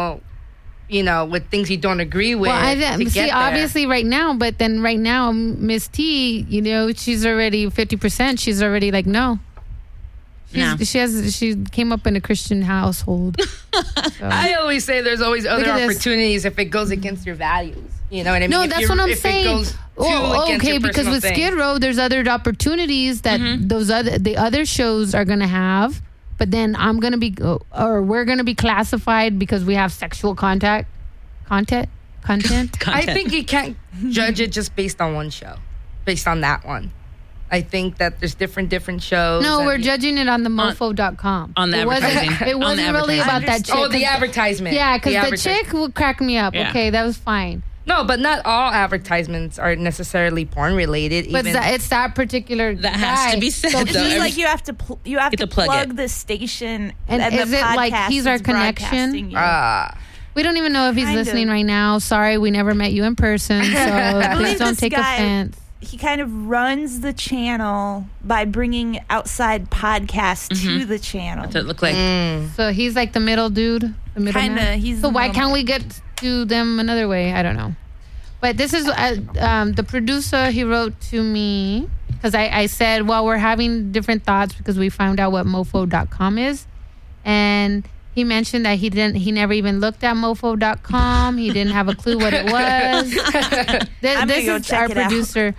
with things you don't agree with? Well, I to see, get there? obviously right now, but then right now, Miss T, she's already 50%. She's already like, no. No. She came up in a Christian household. So. I always say there's always other at this. opportunities if it goes against your values. You know what I mean? No, If that's you're- what I'm if saying. It goes against Okay, your because personal with thing. Skid Row, there's other opportunities that the other shows are gonna have, but then I'm gonna be, or we're gonna be classified because we have sexual content. I Content. think you can't judge it just based on one show, based on that one. I think that there's different shows. No, and- we're judging it on the mofo.com. on the It wasn't- advertising. It On the wasn't really advertising. about that chick. Oh, the advertisement. Yeah, because the advertisement. chick would crack me up. Yeah. Okay, that was fine. No, but not all advertisements are necessarily porn related. But Even it's that particular That has guy. to be said, So though. It's he's just Every- like you have to You have to to plug plug it. the station And the is it like podcast he's our is connection? broadcasting you. we don't even know if he's Kind of. listening right now. Sorry, we never met you in person, so I please believe don't this take guy- offense. He kind of runs the channel by bringing outside podcasts to the channel. What's it look like? So he's like the middle dude, the middle Kinda, man. he's So the why middle can't man. we get to them another way? I don't know. But this is the producer. He wrote to me because I said, well, we're having different thoughts because we found out what mofo.com is. And he mentioned that he never even looked at mofo.com. He didn't have a clue what it was. This go is check our it out. producer.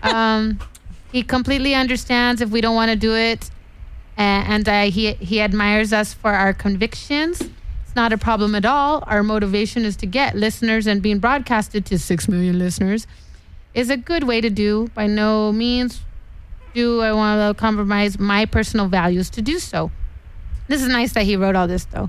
He completely understands if we don't want to do it. And he admires us for our convictions. It's not a problem at all. Our motivation is to get listeners, and being broadcasted to 6 million listeners is a good way to do. By no means do I want to compromise my personal values to do so. This is nice that he wrote all this, though.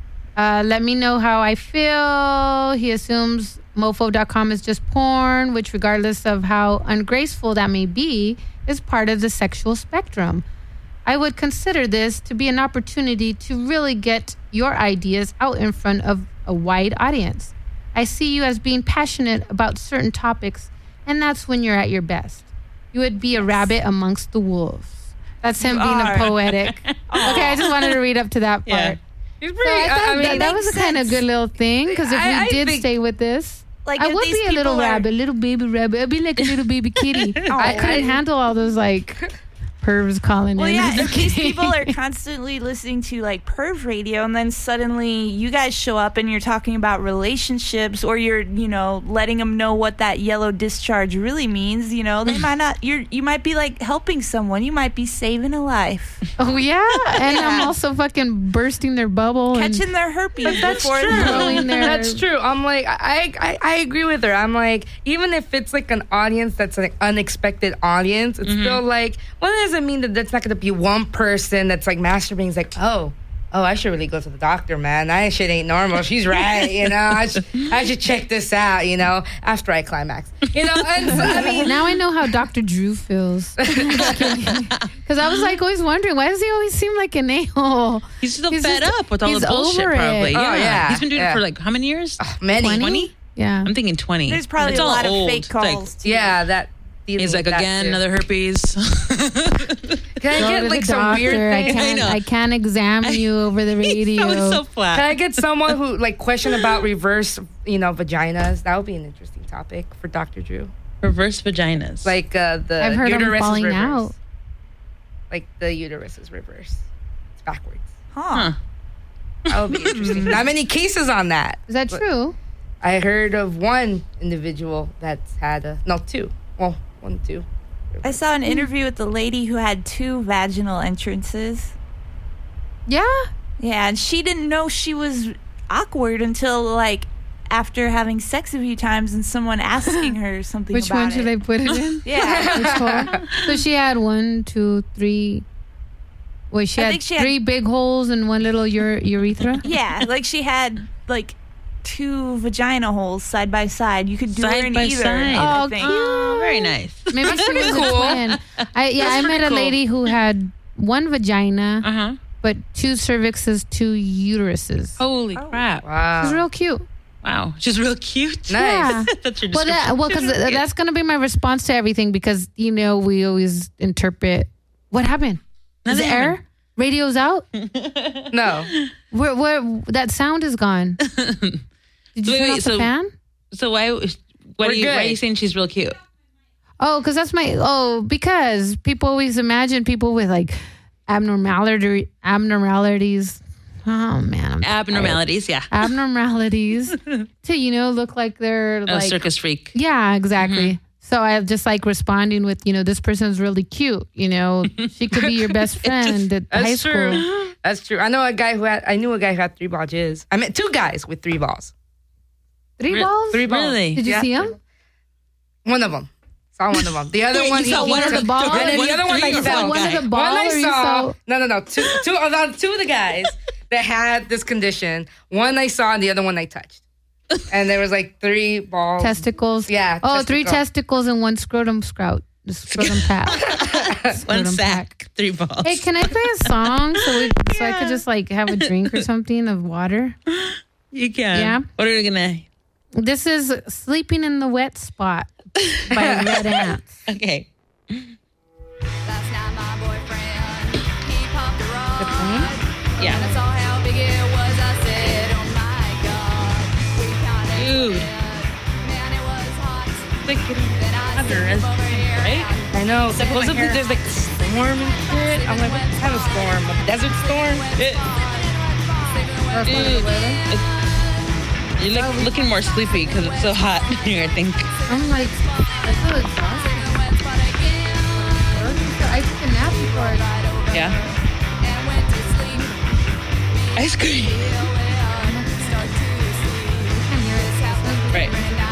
Let me know how I feel. He assumes mofo.com is just porn, which, regardless of how ungraceful that may be, is part of the sexual spectrum. I would consider this to be an opportunity to really get your ideas out in front of a wide audience. I see you as being passionate about certain topics, and that's when you're at your best. You would be a rabbit amongst the wolves. That's him being a poetic. Okay, I just wanted to read up to that part. Yeah. He's So pretty. I thought I mean, that was a kind of good little thing, because if I we did think- stay with this, Like, I if would these be a little people are- rabbit, little baby rabbit. I'd be like a little baby kitty. I couldn't handle all those like pervs calling Well, in. yeah, if these people are constantly listening to like perv radio, and then suddenly you guys show up and you're talking about relationships, or you're, letting them know what that yellow discharge really means. They might not. You might be like helping someone. You might be saving a life, Oh yeah, and I'm also fucking bursting their bubble and catching their herpes That's before true. blowing their. That's true. I'm like, I agree with her. I'm like, even if it's like an audience that's an unexpected audience, it's still like, well, it doesn't mean that that's not going to be one person that's like masturbating. It's like, oh, I should really go to the doctor, man. That shit ain't normal. She's right, I should check this out, after I climax. And so, I mean, Now I know how Dr. Drew feels. Because I was like always wondering, why does he always seem like an a-hole? He's still He's fed just- up with all he's the bullshit, over it. probably. Oh, yeah. He's been doing it Yeah. for like how many years? many. 20? Yeah. I'm thinking 20. there's probably It's a all lot old. of fake It's like- calls. too. Yeah, that. He's like, that again, too. another herpes. Can I Go get to like the some weird doctor. thing? I know. I can't examine you over the radio. That was so Can flat. I get someone who like question about reverse, vaginas? That would be an interesting topic for Dr. Drew. Reverse vaginas. Like the I've heard them uterus falling is reverse. out. Like the uterus is reverse. It's backwards. Huh. That would be interesting. Not many cases on that. Is that true? I heard of one individual that's had two. Well, 1, 2. I saw an interview with the lady who had 2 vaginal entrances. Yeah. Yeah, and she didn't know she was awkward until like after having sex a few times and someone asking her something Which about one should it. I put it in? Yeah. Which hole? So she had 1, 2, 3. Wait, she I had think she had- 3 big holes and 1 little urethra? Yeah, like she had like 2 vagina holes side by side. You could do her Side in by either. side. I Oh, think. Oh, very nice. Maybe she was a cool. twin. I met a cool. lady who had 1 vagina, Uh-huh. but 2 cervixes, 2 uteruses. Holy crap. Wow. It was real cute. Wow. She's real cute. Nice. Yeah. That's your Well, description. because that's going to be my response to everything, because, we always interpret. What happened? Is it Nothing error? happened. Radio's out? No. Where that sound is gone. Did you Wait, turn wait, off so- the fan? So why are We're you good. saying she's real cute? Oh, because because people always imagine people with like abnormalities. Oh man, I'm Abnormalities, yeah. abnormalities to look like they're A like circus freak. Yeah, exactly. So I just like responding with, this person's really cute. She could be your best friend at high That's school. true. That's true. I knew a guy who had 3 ball jizz. I met 2 guys with 3 balls. 3 Re- balls? 3 balls. Really? Did you Yeah. see him? One of them. Saw one of them. The other Wait, one, you saw he one of took- the balls? And then One the of other one, three I or saw. one of the One balls, I or you saw. saw- No. Two of the guys that had this condition. One I saw, and the other one I touched. And there was like 3 balls. Testicles? Yeah, Oh, 3 testicle. testicles and 1 scrotum sprout. The scrotum pack. One Scrotum sack, 3 balls. Hey, can I play a song so I could just like have a drink or something of water? You can. Yeah. What are we gonna? This is Sleeping in the Wet Spot by Red Ants. Okay. Last night my boyfriend, he popped a rock. Yeah. And I saw how big it was. I said, oh my God. We kinda Dude. did. Man, it was hot. Like Then I under said, as "Come over here." right? I know. Except for my Supposedly hair. there's like a storm and shit. I'm like, what kind of storm? A desert storm? You're looking more sleepy because it's so hot here, I think. I'm like, I feel exhausted. I took a nap before I got over. Yeah. Ice cream. Right.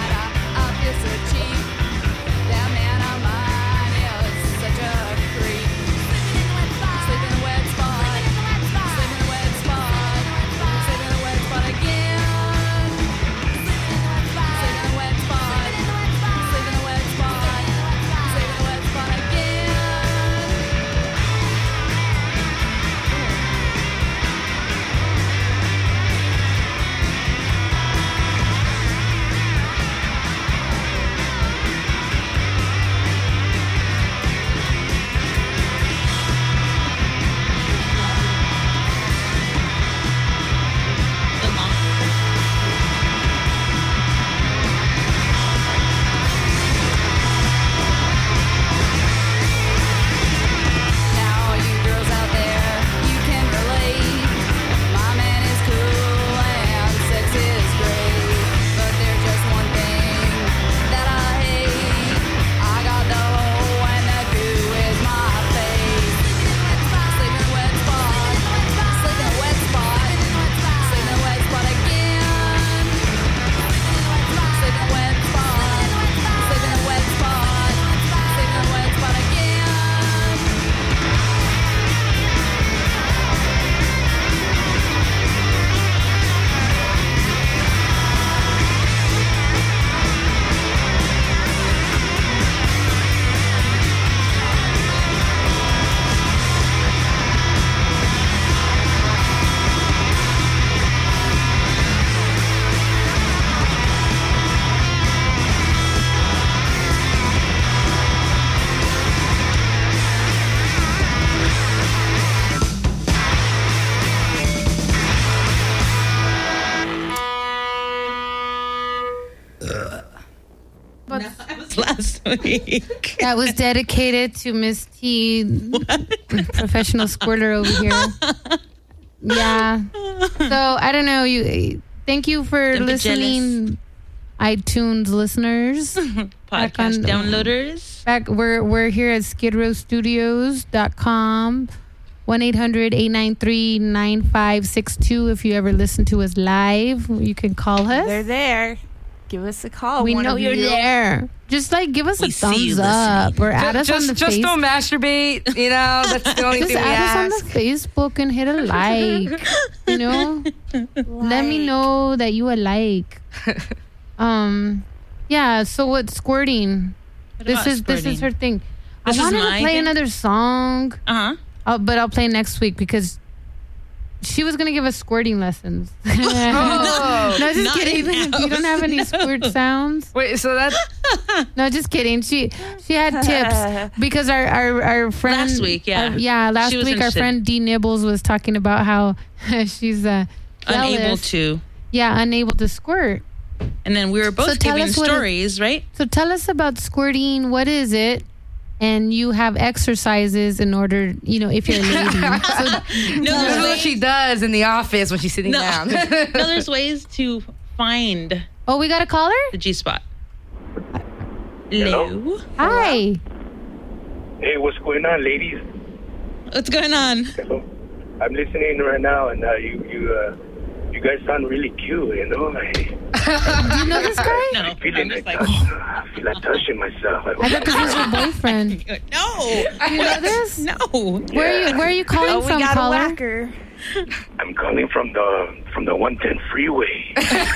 Last week. That was dedicated to Miss T, professional squirter over here. Yeah. So I don't know. Thank you for listening, iTunes listeners, podcast downloaders. We're here at skidrowstudios.com. 1-800-893-9562. If you ever listen to us live, you can call us. They're there. Give us a call. We know you're there. Just give us a thumbs up or add us on the Just Facebook. don't masturbate. You know, that's the only Just thing we add ask. us on the Facebook and hit a like. You know, let me know that you a like. Yeah. So what squirting? This is her thing. This I is wanted to my play thing? another song. But I'll play next week because she was gonna give us squirting lessons. No, just kidding. You don't have any squirt sounds. Wait, so that? No, just kidding. She had tips because our friend Last week, yeah. Last She was week our interested. friend Dee Nibbles was talking about how she's Unable to. Yeah, unable to squirt. And then we were both tell giving us what stories, right? So tell us about squirting. What is it? And you have exercises in order, if you're a lady. So, This is what she does in the office when she's sitting down. No, there's ways to find oh, we got a caller? the G-spot. Hello? Hi. Hey, what's going on, ladies? What's going on? Hello. I'm listening right now, and you guys sound really cute, you know? Do you know this guy? No. I feel like touching myself. I thought this was your boyfriend. No. You know this? No. Where are you calling from, we got caller? a whacker. I'm calling from the 110 freeway.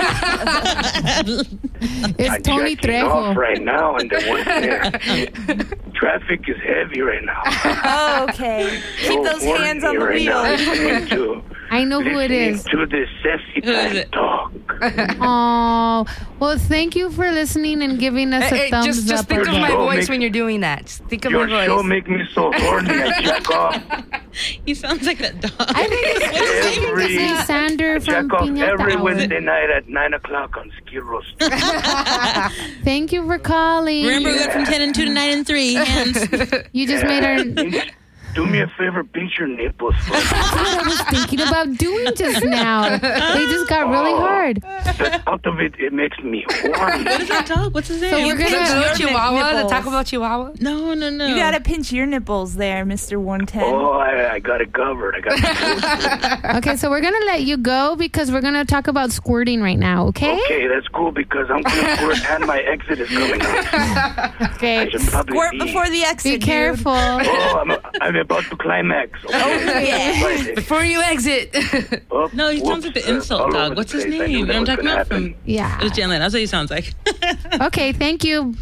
It's I'm Tony jacking off Trejo. right now, and the 110 traffic is heavy right now. Oh, okay. Keep those hands on the wheel. I know who it is. To this sassy time talk. Oh, well, thank you for listening and giving us a thumbs just up. think of or my down. voice when you're doing that. Just think of Your my show voice. make me so horny. I jack off He sounds like that dog. I think it's Sander from jack off Piñata every Hour. Wednesday night at 9 o'clock on Skid Row. Thank you for calling. Remember, we got from 10 and 2 to 9 and 3. Hands. You just made our... Do me a favor, pinch your nipples first. That's what I was thinking about doing just now. They just got really hard. The thought of it makes me horny. What is that dog? What's his name? So we're The gonna. Chihuahua, the nipples. Taco Bell Chihuahua. No. You gotta pinch your nipples there, Mr. 110. Oh, I got it covered. I got it. Okay, so we're gonna let you go because we're gonna talk about squirting right now. Okay. Okay, that's cool because I'm gonna squirt and my exit is coming up. I Okay. should probably Squirt be. before the exit. Be careful. Oh, I'm about to climax. Okay. Before you exit. Oh, No, he sounds like the insult dog. What's his name? You know what I'm talking about? From Yeah. It was Jan Lin. That's what he sounds like. Okay. Thank you.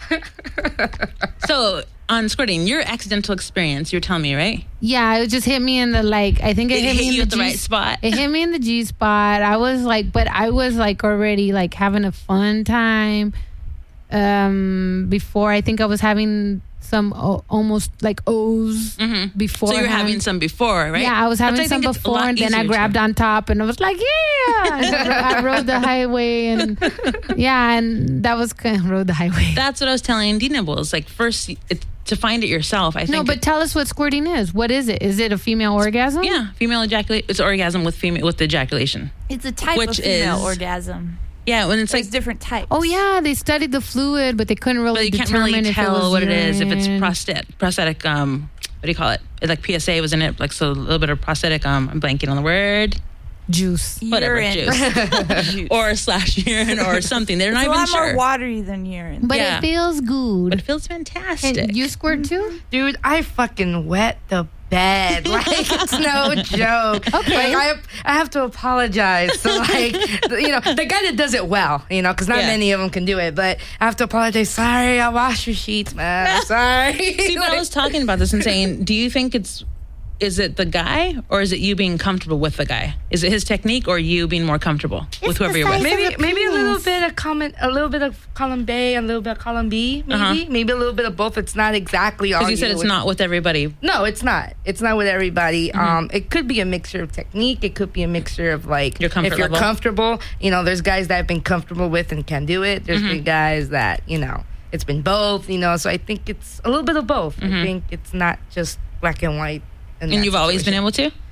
So on squirting, your accidental experience, you're telling me, right? Yeah, it just hit me in the I think it hit me in you the at the right spot. It hit me in the G spot. I was but I was already having a fun time. Before I think I was having some almost O's before. So you were having some before, right? Yeah, I was having That's, I some think it's a before, lot and then I easier grabbed to- on top, and I was like, yeah! And I rode the highway, and and that was rode the highway. That's what I was telling D Nibbles. First, to find it yourself, I think. No, but tell us what squirting is. What is it? Is it a female orgasm? Yeah, female ejaculate. It's orgasm with the ejaculation. It's a type Which of female is- orgasm. Yeah, when it's There's different types. Oh yeah, they studied the fluid, but they couldn't but really you can't determine really if it tell was what it is. If it's urine. prosthetic. What do you call it? PSA was in it. So a little bit of prosthetic. I'm blanking on the word. Juice. Whatever, Urine. juice. or / urine or something. They're not It's a even lot sure. more watery than urine. But Yeah. it feels good. But it feels fantastic. And you squirt too? Dude, I fucking wet the bed. It's no joke. Okay. I have to apologize. So the guy that does it well, because not Yeah. many of them can do it, but I have to apologize. Sorry, I washed your sheets, man. I'm sorry. See, but I was talking about this and saying, do you think is it the guy or is it you being comfortable with the guy? Is it his technique or you being more comfortable with whoever you're with? Maybe a little bit of column A, a little bit of column B, maybe a little bit of both. It's not exactly all. Because you said it's not with everybody. No, it's not. It's not with everybody. It could be a mixture of technique. It could be a mixture of Your comfort if you're level. comfortable. There's guys that I've been comfortable with and can do it. There's been guys that it's been both. So I think it's a little bit of both. I think it's not just black and white. And you've always been able to?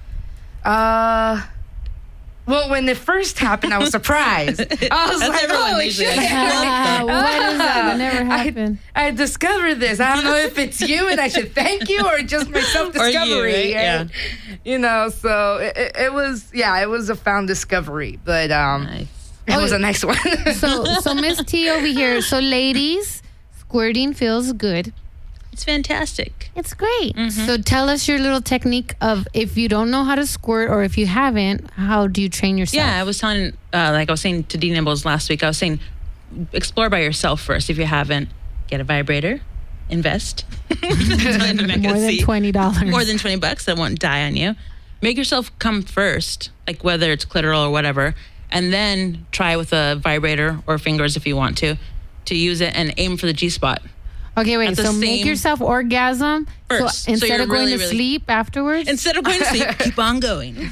Well, when it first happened, I was surprised. I was That's like, everyone holy usually. shit. What is that? It never happened. I discovered this. I don't know if it's you and I should thank you or just my self-discovery. right? Yeah. So it was a found discovery, but Nice. it was a nice one. So Miss T over here. So ladies, squirting feels good. It's fantastic. It's great. So tell us your little technique of if you don't know how to squirt or if you haven't, how do you train yourself? Yeah, I was telling, I was saying to D Nibbles last week, I was saying, explore by yourself first. If you haven't, get a vibrator, invest. More than $20. More than $20 that won't die on you. Make yourself come first, whether it's clitoral or whatever, and then try with a vibrator or fingers if you want to use it and aim for the G spot. Okay, wait. At the So make same- yourself orgasm First. So So instead you're of going really, to really- sleep afterwards. Instead of going to sleep, keep on going.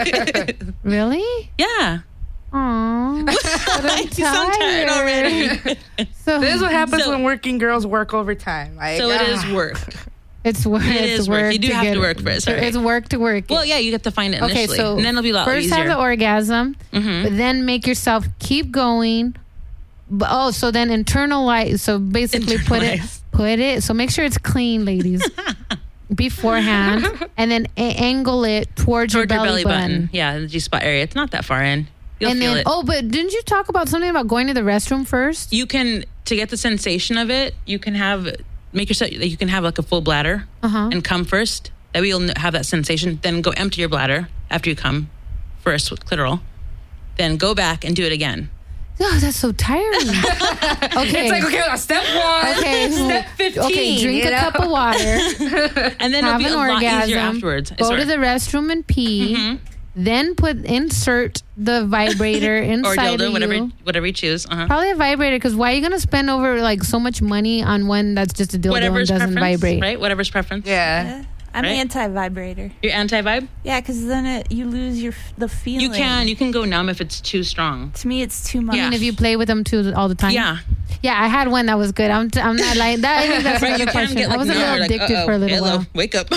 Really? Yeah. Aww. But I'm You sound tired already. So This is what happens So- when working girls work overtime. So it is work. it's work. It it's is work. You do have get to it. work for it, sorry. It's work to work. Well, yeah, you get to find it Okay, initially. so and then it'll be a lot first easier. have the orgasm, but then make yourself keep going. So then internalize. So basically, Internalize. put it. So make sure it's clean, ladies, beforehand, and then angle it towards your belly button. Yeah, the G spot area. It's not that far in. You'll And feel then, it. but didn't you talk about something about going to the restroom first? You can, to get the sensation of it, you can make yourself, you can have a full bladder and come first. That way you'll have that sensation. Then go empty your bladder after you come first with clitoral. Then go back and do it again. Oh, that's so tiring. Okay. It's like, okay, step 1, Okay. step 15. Okay, drink a cup of water. And then Have it'll be an a lot easier orgasm. afterwards. I Go swear. to the restroom and pee. Then insert the vibrator or inside dildo, of whatever you choose. Probably a vibrator, because why are you going to spend over so much money on one that's just a dildo and Whatever's doesn't preference, vibrate? right? Whatever's preference. Yeah. I'm right? anti-vibrator. You're anti-vibe? Yeah, because then you lose the feeling. You can go numb if it's too strong. To me, it's too much. Yeah. I mean, if you play with them too all the time. Yeah. Yeah, I had one that was good. I'm not like that. I think that's Right, a you good can question. get I was a numb, little like, addicted for a little hello, while. wake up.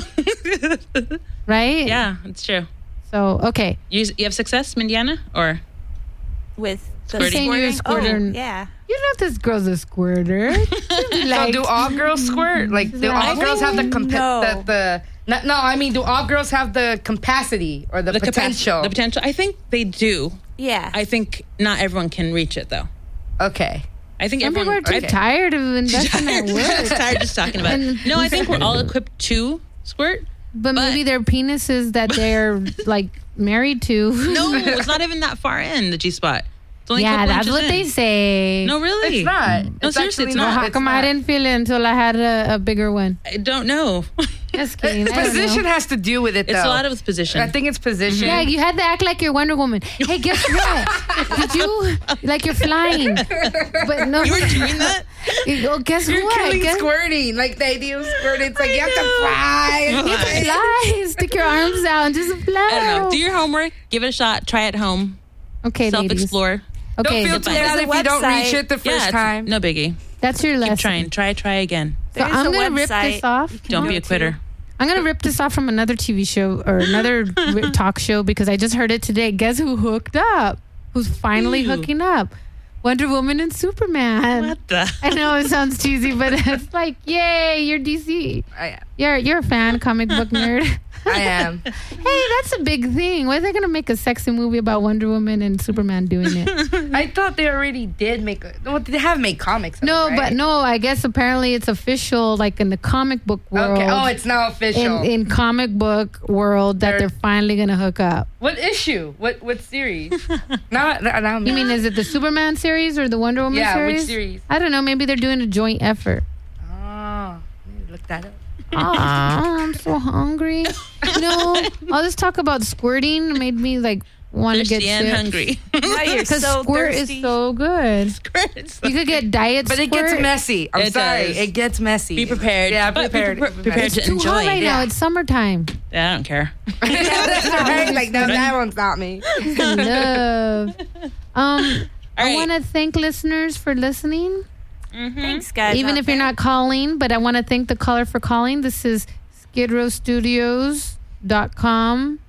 Right? Yeah, it's true. So, okay. You have success, Mindiana? Or With the Squirting? Saying you're a squirting? squirter. Oh, yeah. You know this girl's a squirter. So do all girls squirt? Like, do all girls have the No. I mean, do all girls have the capacity or the potential? The potential. I think they do. Yeah. I think not everyone can reach it, though. Okay. I think Some people everyone... are too tired of investing that work. tired just talking about it. No, I think we're all equipped to squirt. But maybe they're penises that they're like married to. No, it's not even that far in the G-spot. It's only a Yeah, couple that's inches what in. they say. No, really? It's not. No, seriously, it's Well, not. how come I didn't feel it until I had a bigger one? I don't know. Just kidding. I don't Position know. has to do with it, though. It's a lot of position. I think it's position. Yeah, you had to act like you're Wonder Woman. Hey, guess what? Did you like you're flying? But no, You were doing that? Oh, guess You're what? killing Guess, squirting. Like the idea of squirting, it's like you have to fly. you have to fly. Stick your arms out and just fly. I don't know. Do your homework. Give it a shot. Try it at home. Okay, ladies. Self-explore. Okay, Don't feel too There's bad a if you don't website. reach it the first Yeah, time. no biggie. that's your lesson. Keep trying. Try again. So There's I'm a gonna rip website this off. you can Don't go be a to. quitter. I'm gonna rip this off from another TV show or another talk show because I just heard it today. Guess who hooked up? Who's finally Who? hooking up? Wonder Woman and Superman. What the? I know it sounds cheesy, but it's like, yay, you're DC. I am. You're a fan, comic book nerd. I am. Hey, that's a big thing. Why are they gonna make a sexy movie about Wonder Woman and Superman doing it? I thought they already did make. Well, they have made comics. Of No, it, right? but no, I guess apparently it's official, like in the comic book world. Okay. Oh, it's now official. in comic book world that they're finally gonna hook up. What issue? What series? now You mean, is it the Superman series or the Wonder Woman Yeah, series? which series? I don't know. Maybe they're doing a joint effort. Oh, look that up. I'm so hungry. You know, all this talk about squirting made me like want to get Thirsty and sick. hungry. Now you're Because so squirt thirsty. is so good. You could get diet But it squirt. gets messy. I'm It sorry. does. It gets messy. Be prepared. Yeah, But be prepared. prepared It's to too enjoy. hot right now. Yeah. It's summertime. Yeah, I don't care. right? Like that one's not me. Love. I right. want to thank listeners for listening. Thanks, guys. Even out if you're there. not calling, but I want to thank the caller for calling. This is skidrowstudios.com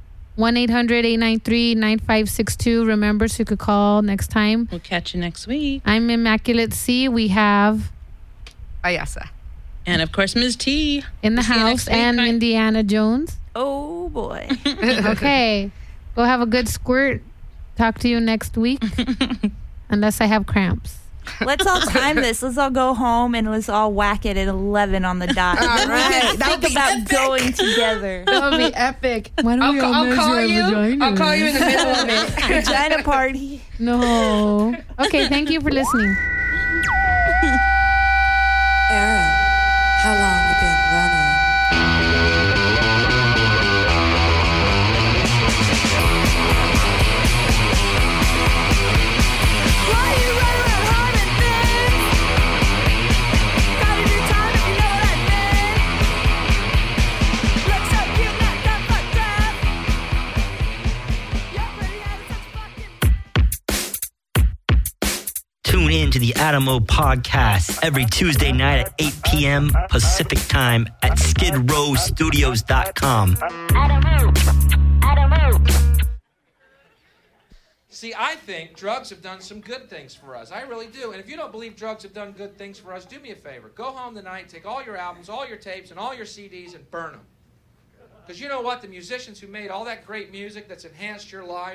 1-800-893-9562. Remember, so you could call next time. We'll catch you next week. I'm Immaculate C. We have Ayasa. And of course, Ms. T. in the We'll see you house next week. and Bye. Indiana Jones. Oh boy. Okay. Go have a good squirt. Talk to you next week. Unless I have cramps. Let's all time this. Let's all go home and let's all whack it at 11 on the dot. All right. That would Think be about epic. going together. That would be epic. Why don't we all I'll measure call our you. vaginas? I'll call you in the middle of it. Vagina party. No. Okay, thank you for listening. Aaron, how long you been running? Why you run around hard and thin? Gotta do time if you know what I mean. Look so cute, not done fucked up. You're pretty and such fucking. Tune in to the Adamo podcast every Tuesday night at 8 p.m. Pacific time at skidrowstudios.com. See, I think drugs have done some good things for us. I really do. And if you don't believe drugs have done good things for us, do me a favor. Go home tonight, take all your albums, all your tapes, and all your CDs and burn them. Because you know what? The musicians who made all that great music that's enhanced your life,